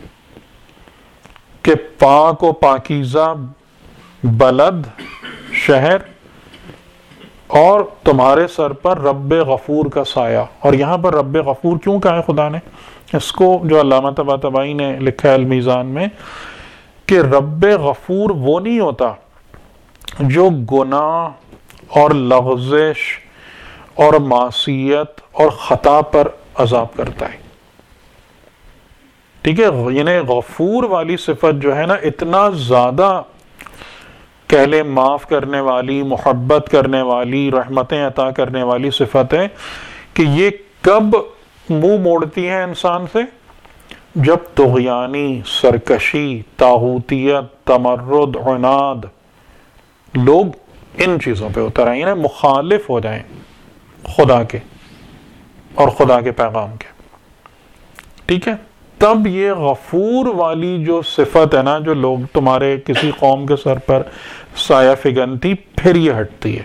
کہ پاک و پاکیزہ بلد شہر, اور تمہارے سر پر رب غفور کا سایہ. اور یہاں پر رب غفور کیوں کہا ہے خدا نے؟ اس کو جو علامہ طباطبائی نے لکھا ہے المیزان میں, کہ رب غفور وہ نہیں ہوتا جو گناہ اور لغزش اور معصیت اور خطا پر عذاب کرتا ہے. ٹھیک ہے, یعنی غفور والی صفت جو ہے نا, اتنا زیادہ کہہ لیں معاف کرنے والی, محبت کرنے والی, رحمتیں عطا کرنے والی صفت ہے کہ یہ کب منہ موڑتی ہے انسان سے؟ جب طغیانی, سرکشی, طاغوتیت, تمرد, عناد لوگ ان چیزوں پہ اتر آئیں, یعنی مخالف ہو جائیں خدا کے اور خدا کے پیغام کے. ٹھیک ہے, تب یہ غفور والی جو صفت ہے نا, جو لوگ تمہارے کسی قوم کے سر پر سایہ فگنتی, پھر یہ ہٹتی ہے.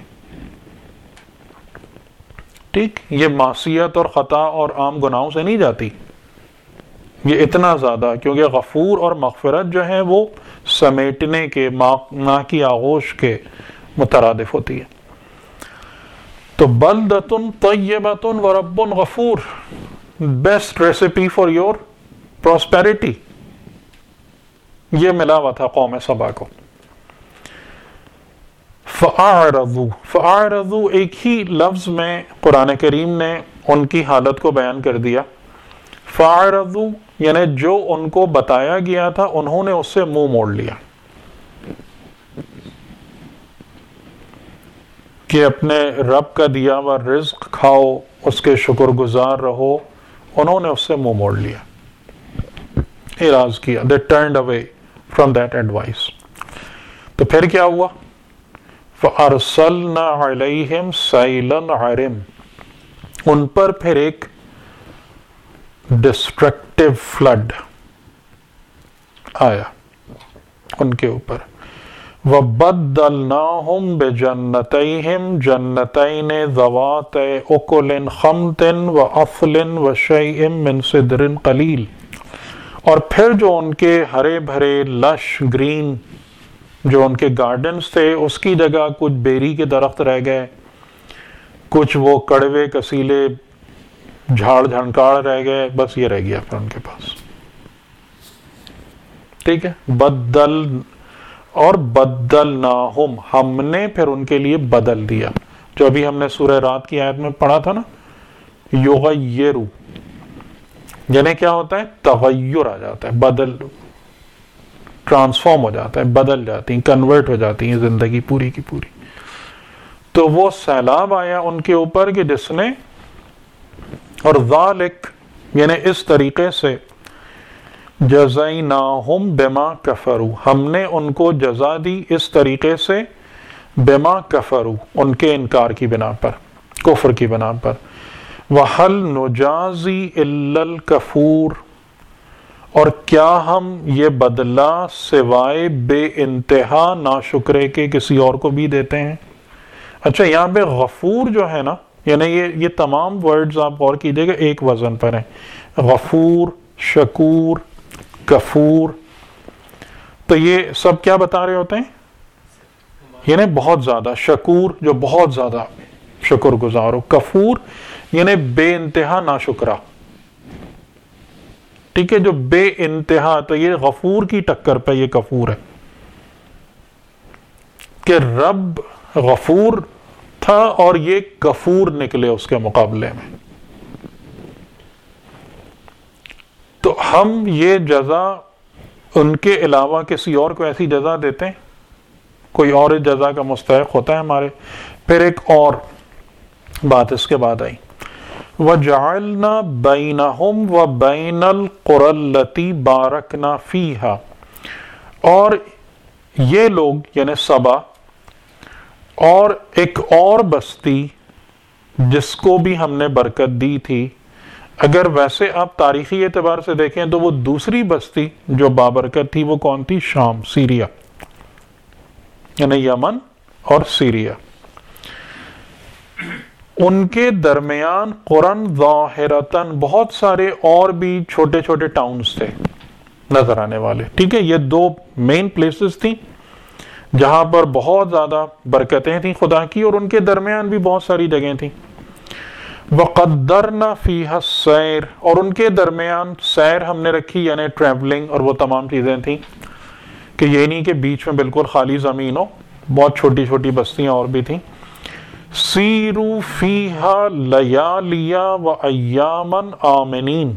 ٹھیک, یہ معصیت اور خطا اور عام گناہوں سے نہیں جاتی, یہ اتنا زیادہ, کیونکہ غفور اور مغفرت جو ہے وہ سمیٹنے کے, نا کی آغوش کے مترادف ہوتی ہے. تو بلدۃ طیبۃ ورب غفور, best recipe for your prosperity, یہ ملا ہوا تھا قوم سبا کو. فَأَعْرَضُوا ایک ہی لفظ میں قرآن کریم نے ان کی حالت کو بیان کر دیا. فَأَعْرَضُوا یعنی جو ان کو بتایا گیا تھا انہوں نے اس سے منہ موڑ لیا کہ اپنے رب کا دیا ہوا رزق کھاؤ، اس کے شکر گزار رہو. انہوں نے اس سے منہ موڑ لیا، اعراض کیا. They turned away from that advice. تو پھر کیا ہوا؟ فَأَرْسَلْنَا عَلَيْهِمْ سَيْلًا عَرِمٍ ان پر پھر ایک ڈسٹرکٹیو فلڈ آیا ان کے اوپر. وَبَدَّلْنَاهُمْ بِجَنَّتَيْهِمْ جَنَّتَيْنِ ذَوَاتَيْ أُكُلٍ خَمْطٍ وَأَثْلٍ وَشَيْءٍ مِّن سِدْرٍ قَلِيلٍ اور پھر جو ان کے ہرے بھرے لش گرین جو ان کے گارڈنز تھے اس کی جگہ کچھ بیری کے درخت رہ گئے، کچھ وہ کڑوے کسیلے جھاڑ جھنکاڑ رہ گئے، بس یہ رہ گیا پھر ان کے پاس. ٹھیک ہے. بدلناہم ہم نے پھر ان کے لیے بدل دیا، جو ابھی ہم نے سورہ رات کی آیت میں پڑھا تھا نا، یغیرو یعنی کیا ہوتا ہے؟ تغیر آ جاتا ہے، بدل ٹرانسفارم ہو جاتا ہے، بدل جاتی ہیں، کنورٹ ہو جاتی ہیں زندگی پوری کی پوری. تو وہ سیلاب آیا ان کے اوپر کہ جس نے، اور ذالک یعنی اس طریقے سے، جزیناہم بما کفروا ہم نے ان کو جزا دی اس طریقے سے، بما کفروا ان کے انکار کی بنا پر، کفر کی بنا پر. وَهَلْ نُجَازِي إِلَّا الْكَفُورَ اور کیا ہم یہ بدلہ سوائے بے انتہا ناشکرے کے کسی اور کو بھی دیتے ہیں؟ اچھا یہاں پہ غفور جو ہے نا، یعنی یہ تمام ورڈز آپ غور کیجئے گا ایک وزن پر ہیں، غفور، شکور، کفور. تو یہ سب کیا بتا رہے ہوتے ہیں؟ یعنی بہت زیادہ شکور جو بہت زیادہ شکر گزار ہو، کفور یعنی بے انتہا ناشکرا. ٹھیک ہے، جو بے انتہا، تو یہ غفور کی ٹکر پہ یہ کفور ہے کہ رب غفور تھا اور یہ کفور نکلے اس کے مقابلے میں. تو ہم یہ جزا ان کے علاوہ کسی اور کو ایسی جزا دیتے ہیں؟ کوئی اور جزا کا مستحق ہوتا ہے ہمارے؟ پھر ایک اور بات اس کے بعد آئی، وَجَعَلْنَا بَيْنَهُمْ وَبَيْنَ الْقُرَى الَّتِي بَارَكْنَا فِيهَا اور یہ لوگ یعنی سبا اور ایک اور بستی جس کو بھی ہم نے برکت دی تھی. اگر ویسے آپ تاریخی اعتبار سے دیکھیں تو وہ دوسری بستی جو بابرکت تھی وہ کون تھی؟ شام، سیریا، یعنی یمن اور سیریا. ان کے درمیان قرن ظاہرتن بہت سارے اور بھی چھوٹے چھوٹے ٹاؤنز تھے نظر آنے والے. ٹھیک ہے، یہ دو مین پلیسز تھیں جہاں پر بہت زیادہ برکتیں تھیں خدا کی، اور ان کے درمیان بھی بہت ساری جگہیں تھیں. وَقَدَّرْنَا فِيهَا السَّيْرَ اور ان کے درمیان سیر ہم نے رکھی، یعنی ٹریولنگ اور وہ تمام چیزیں تھیں کہ یہ نہیں کہ بیچ میں بالکل خالی زمین ہو، بہت چھوٹی چھوٹی بستیاں اور بھی تھیں. سیروا فیہا لیالیا و ایامن آمنین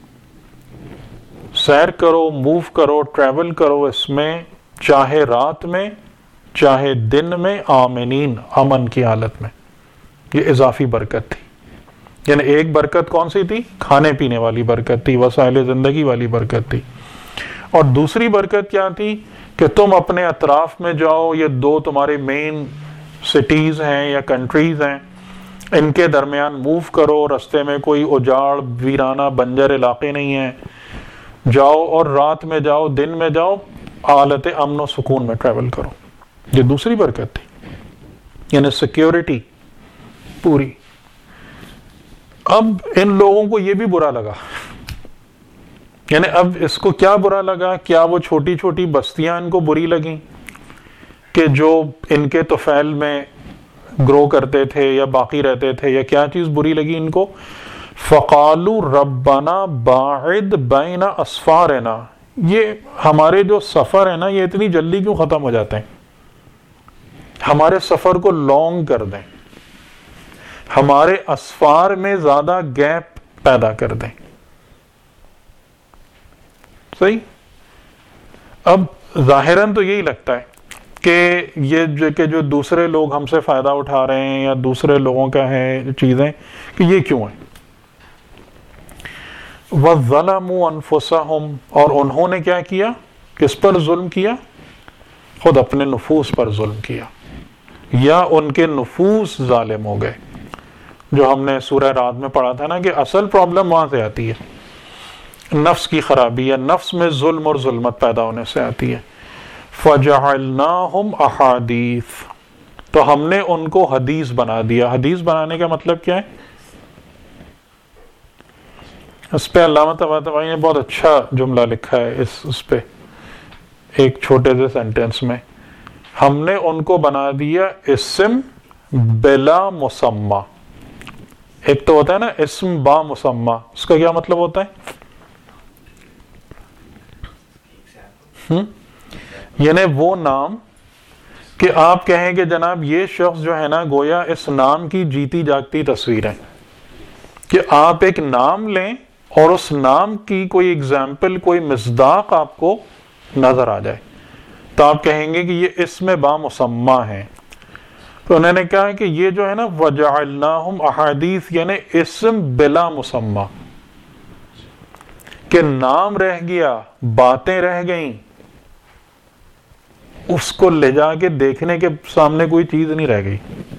سیر کرو، موو کرو، ٹریول کرو اس میں، چاہے رات میں چاہے دن میں، آمنین امن کی حالت میں. یہ اضافی برکت تھی. یعنی ایک برکت کون سی تھی؟ کھانے پینے والی برکت تھی، وسائل زندگی والی برکت تھی. اور دوسری برکت کیا تھی کہ تم اپنے اطراف میں جاؤ، یہ دو تمہارے مین سٹیز ہیں یا کنٹریز ہیں، ان کے درمیان موو کرو، رستے میں کوئی اجاڑ ویرانہ بنجر علاقے نہیں ہیں، جاؤ اور رات میں جاؤ دن میں جاؤ، حالت امن و سکون میں ٹریول کرو. یہ دوسری برکت تھی، یعنی سیکیورٹی پوری. اب ان لوگوں کو یہ بھی برا لگا، یعنی اب اس کو کیا برا لگا؟ کیا وہ چھوٹی چھوٹی بستیاں ان کو بری لگیں کہ جو ان کے طفیل میں گرو کرتے تھے یا باقی رہتے تھے، یا کیا چیز بری لگی ان کو؟ فَقَالُوا رَبَّنَا بَاعِدْ بَيْنَ أَسْفَارِنَا یہ ہمارے جو سفر ہے نا یہ اتنی جلدی کیوں ختم ہو جاتے ہیں؟ ہمارے سفر کو لانگ کر دیں، ہمارے اسفار میں زیادہ گیپ پیدا کر دیں. صحیح. اب ظاہراً تو یہی لگتا ہے کہ یہ جو دوسرے لوگ ہم سے فائدہ اٹھا رہے ہیں یا دوسرے لوگوں کا ہے چیزیں، کہ یہ کیوں ہے. وَظَلَمُوا أَنفُسَهُمْ، اور انہوں نے کیا کیا؟ کس پر ظلم کیا؟ خود اپنے نفوس پر ظلم کیا، یا ان کے نفوس ظالم ہو گئے. جو ہم نے سورہ رعد میں پڑھا تھا نا کہ اصل پرابلم وہاں سے آتی ہے، نفس کی خرابی یا نفس میں ظلم اور ظلمت پیدا ہونے سے آتی ہے. فَجَعَلْنَاهُمْ أَحَادِيث، تو ہم نے ان کو حدیث بنا دیا. حدیث بنانے کا مطلب کیا ہے؟ اس پہ علامہ طباطبائی نے بہت اچھا جملہ لکھا ہے اس پہ ایک چھوٹے سے سینٹینس میں. ہم نے ان کو بنا دیا اسم بلا مسمى. ایک تو ہوتا ہے نا اسم با مسمى، اس کا کیا مطلب ہوتا ہے؟ یعنی وہ نام کہ آپ کہیں کہ جناب یہ شخص جو ہے نا گویا اس نام کی جیتی جاگتی تصویر ہے، کہ آپ ایک نام لیں اور اس نام کی کوئی اگزامپل، کوئی مصداق آپ کو نظر آ جائے تو آپ کہیں گے کہ یہ اسم با مسمى ہے. تو انہوں نے کہا کہ یہ جو ہے نا وَجَعَلْنَاهُمْ أَحَادِيث، یعنی اسم بلا مسمى، کہ نام رہ گیا، باتیں رہ گئیں، اس کو لے جا کے دیکھنے کے سامنے کوئی چیز نہیں رہ گئی.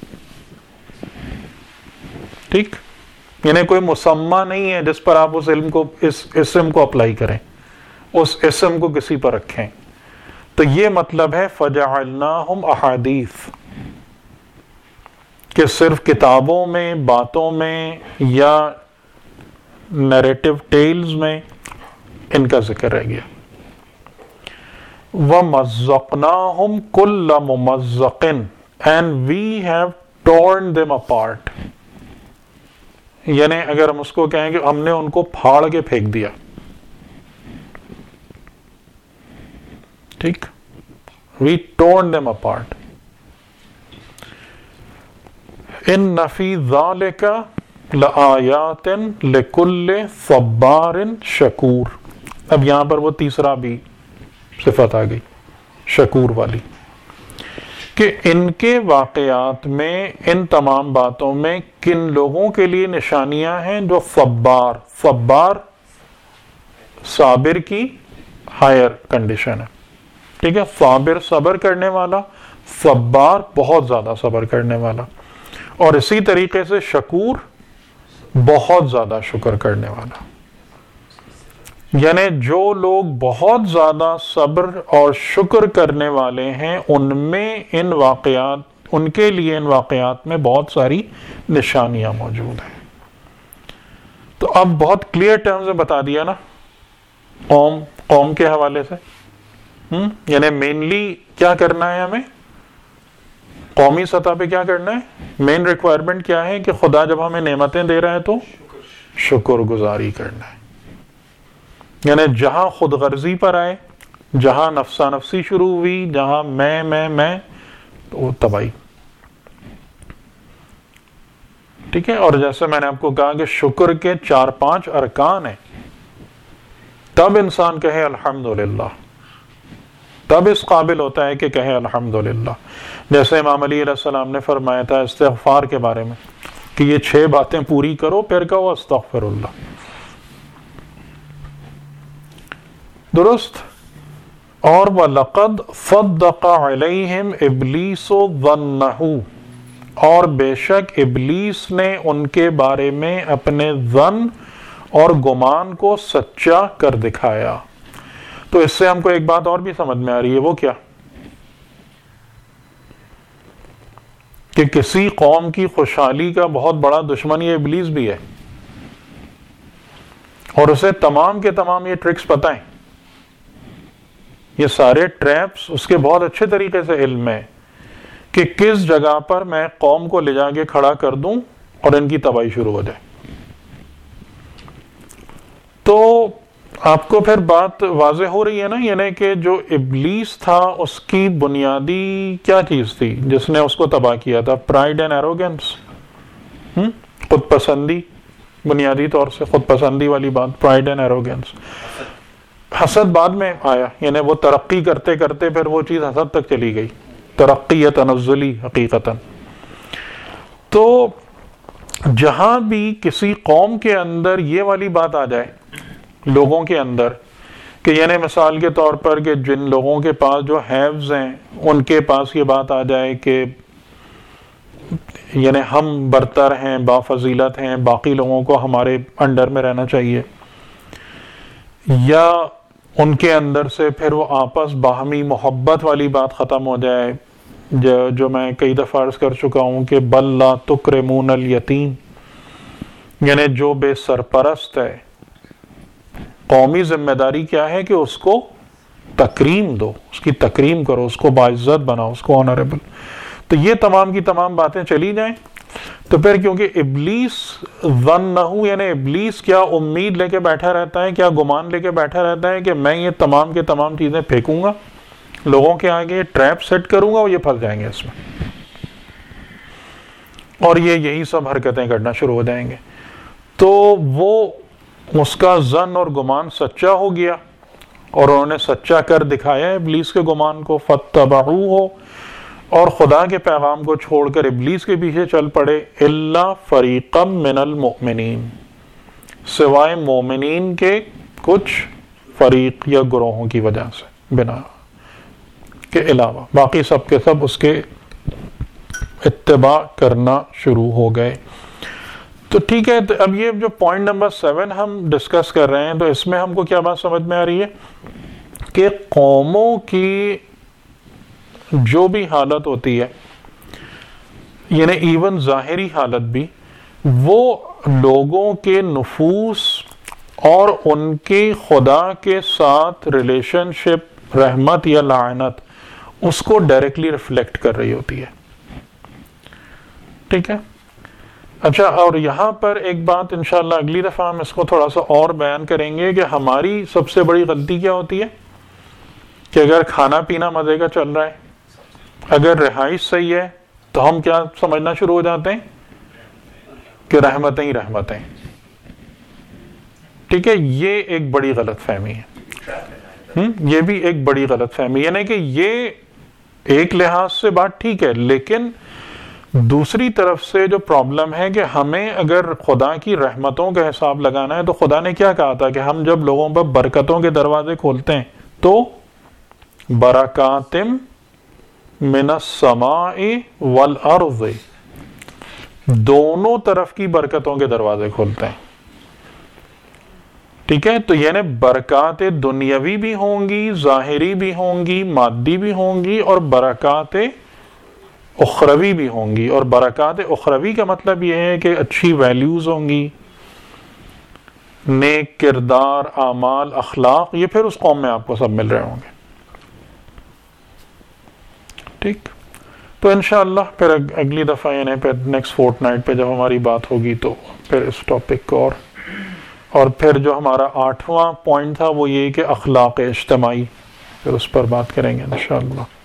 ٹھیک، یعنی کوئی مسمى نہیں ہے جس پر آپ اس علم کو، اس اسم کو اپلائی کریں، اس اسم کو کسی پر رکھیں. تو یہ مطلب ہے فَجَعَلْنَاهُمْ أَحَادِيث، کہ صرف کتابوں میں، باتوں میں یا نیریٹو ٹیلز میں ان کا ذکر رہ گیا. وَمَزَّقْنَاهُمْ كُلَّ مُمَزَّقٍ and we have torn them apart. یعنی اگر ہم اس کو کہیں کہ ہم نے ان کو پھاڑ کے پھینک دیا. ٹھیک، we torn them apart. إِنَّ فِي ذَلِكَ لَآيَاتٍ لِكُلِّ صَبَّارٍ شَكُورٍ. اب یہاں پر وہ تیسرا بھی صفت آ گئی، شکور والی، کہ ان کے واقعات میں، ان تمام باتوں میں کن لوگوں کے لیے نشانیاں ہیں؟ جو صبار صابر کی ہائر کنڈیشن ہے. ٹھیک ہے، صابر صبر کرنے والا، صبار بہت زیادہ صبر کرنے والا، اور اسی طریقے سے شکور بہت زیادہ شکر کرنے والا. یعنی جو لوگ بہت زیادہ صبر اور شکر کرنے والے ہیں ان میں ان کے لیے ان واقعات میں بہت ساری نشانیاں موجود ہیں. تو اب بہت کلیئر ٹرمز میں بتا دیا نا قوم کے حوالے سے. یعنی مینلی کیا کرنا ہے ہمیں قومی سطح پہ؟ کیا کرنا ہے؟ مین ریکوائرمنٹ کیا ہے کہ خدا جب ہمیں نعمتیں دے رہا ہے تو شکر گزاری کرنا ہے. یعنی جہاں خود غرضی پر آئے، جہاں نفسا نفسی شروع ہوئی، جہاں میں تو تباہی. ٹھیک ہے، اور جیسے میں نے آپ کو کہا کہ شکر کے 4-5 ارکان ہیں، تب انسان کہے الحمدللہ، تب اس قابل ہوتا ہے کہ کہے الحمدللہ. جیسے امام علی علیہ السلام نے فرمایا تھا استغفار کے بارے میں کہ یہ 6 باتیں پوری کرو پھر کہو استغفر اللہ. درست. اور وَلَقَدْ صَدَّقَ عَلَيْهِمْ إِبْلِيسُ ظَنَّهُ، اور بے شک ابلیس نے ان کے بارے میں اپنے ظن اور گمان کو سچا کر دکھایا. تو اس سے ہم کو ایک بات اور بھی سمجھ میں آ رہی ہے، وہ کیا؟ کہ کسی قوم کی خوشحالی کا بہت بڑا دشمن یہ ابلیس بھی ہے، اور اسے تمام کے تمام یہ ٹرکس پتہ ہیں، یہ سارے ٹریپس اس کے بہت اچھے طریقے سے علم ہے کہ کس جگہ پر میں قوم کو لے جا کے کھڑا کر دوں اور ان کی تباہی شروع ہو جائے. تو آپ کو پھر بات واضح ہو رہی ہے نا، یعنی کہ جو ابلیس تھا اس کی بنیادی کیا چیز تھی جس نے اس کو تباہ کیا تھا؟ پرائڈ اینڈ ایروگنس، خود پسندی، بنیادی طور سے خود پسندی والی بات، پرائڈ اینڈ ایروگنس. حسد بعد میں آیا، یعنی وہ ترقی کرتے کرتے پھر وہ چیز حسد تک چلی گئی، ترقی یا تنزلی حقیقتاً. تو جہاں بھی کسی قوم کے اندر یہ والی بات آ جائے لوگوں کے اندر کہ یعنی مثال کے طور پر کہ جن لوگوں کے پاس جو ہیوز ہیں ان کے پاس یہ بات آ جائے کہ یعنی ہم برتر ہیں، بافضیلت ہیں، باقی لوگوں کو ہمارے انڈر میں رہنا چاہیے، یا ان کے اندر سے پھر وہ آپس باہمی محبت والی بات ختم ہو جائے، جو میں کئی دفعہ عرض کر چکا ہوں کہ بل لا تکرمون الیتیم، یعنی جو بے سرپرست ہے قومی ذمہ داری کیا ہے کہ اس کو تکریم دو، اس کی تکریم کرو، اس کو باعزت بناؤ، اس کو آنریبل. تو یہ تمام کی تمام باتیں چلی جائیں تو پھر کیونکہ ابلیس ظنہ، یعنی ابلیس کیا امید لے کے بیٹھا رہتا ہے، کیا گمان لے کے بیٹھا رہتا ہے کہ میں یہ تمام کے تمام چیزیں پھینکوں گا لوگوں کے آگے، ٹریپ سیٹ کروں گا اور یہ پھنس جائیں گے اس میں، اور یہی سب حرکتیں کرنا شروع ہو جائیں گے. تو وہ اس کا ظن اور گمان سچا ہو گیا اور انہوں نے سچا کر دکھایا ابلیس کے گمان کو. فاتبعوہ، اور خدا کے پیغام کو چھوڑ کر ابلیس کے پیچھے چل پڑے. الا فریقا من المؤمنین، سوائے مومنین کے کچھ فریق یا گروہوں کی وجہ سے، بنا کے علاوہ باقی سب کے سب اس کے اتباع کرنا شروع ہو گئے. تو ٹھیک ہے، تو اب یہ جو پوائنٹ نمبر 7 ہم ڈسکس کر رہے ہیں، تو اس میں ہم کو کیا بات سمجھ میں آ رہی ہے کہ قوموں کی جو بھی حالت ہوتی ہے، یعنی ایون ظاہری حالت بھی، وہ لوگوں کے نفوس اور ان کے خدا کے ساتھ ریلیشن شپ، رحمت یا لعنت، اس کو ڈائریکٹلی ریفلیکٹ کر رہی ہوتی ہے. ٹھیک ہے. اچھا، اور یہاں پر ایک بات انشاءاللہ اگلی دفعہ ہم اس کو تھوڑا سا اور بیان کریں گے کہ ہماری سب سے بڑی غلطی کیا ہوتی ہے کہ اگر کھانا پینا مزے کا چل رہا ہے، اگر رہائش صحیح ہے، تو ہم کیا سمجھنا شروع ہو جاتے ہیں کہ رحمتیں ہی رحمتیں. ٹھیک ہے، یہ ایک بڑی غلط فہمی ہے. یہ بھی ایک بڑی غلط فہمی، یعنی کہ یہ ایک لحاظ سے بات ٹھیک ہے، لیکن دوسری طرف سے جو پرابلم ہے کہ ہمیں اگر خدا کی رحمتوں کا حساب لگانا ہے تو خدا نے کیا کہا تھا کہ ہم جب لوگوں پر برکتوں کے دروازے کھولتے ہیں تو برکاتم من السماء والارض، دونوں طرف کی برکتوں کے دروازے کھولتے ہیں. ٹھیک ہے، تو یعنی برکات دنیاوی بھی ہوں گی، ظاہری بھی ہوں گی، مادی بھی ہوں گی، اور برکات اخروی بھی ہوں گی. اور برکات اخروی کا مطلب یہ ہے کہ اچھی ویلیوز ہوں گی، نیک کردار، اعمال، اخلاق، یہ پھر اس قوم میں آپ کو سب مل رہے ہوں گے. ٹھیک، تو انشاءاللہ پھر اگلی دفعہ یعنی پھر نیکسٹ فورٹ نائٹ پہ جب ہماری بات ہوگی تو پھر اس ٹاپک کو اور پھر جو ہمارا 8واں پوائنٹ تھا وہ یہ کہ اخلاق اجتماعی، پھر اس پر بات کریں گے انشاءاللہ.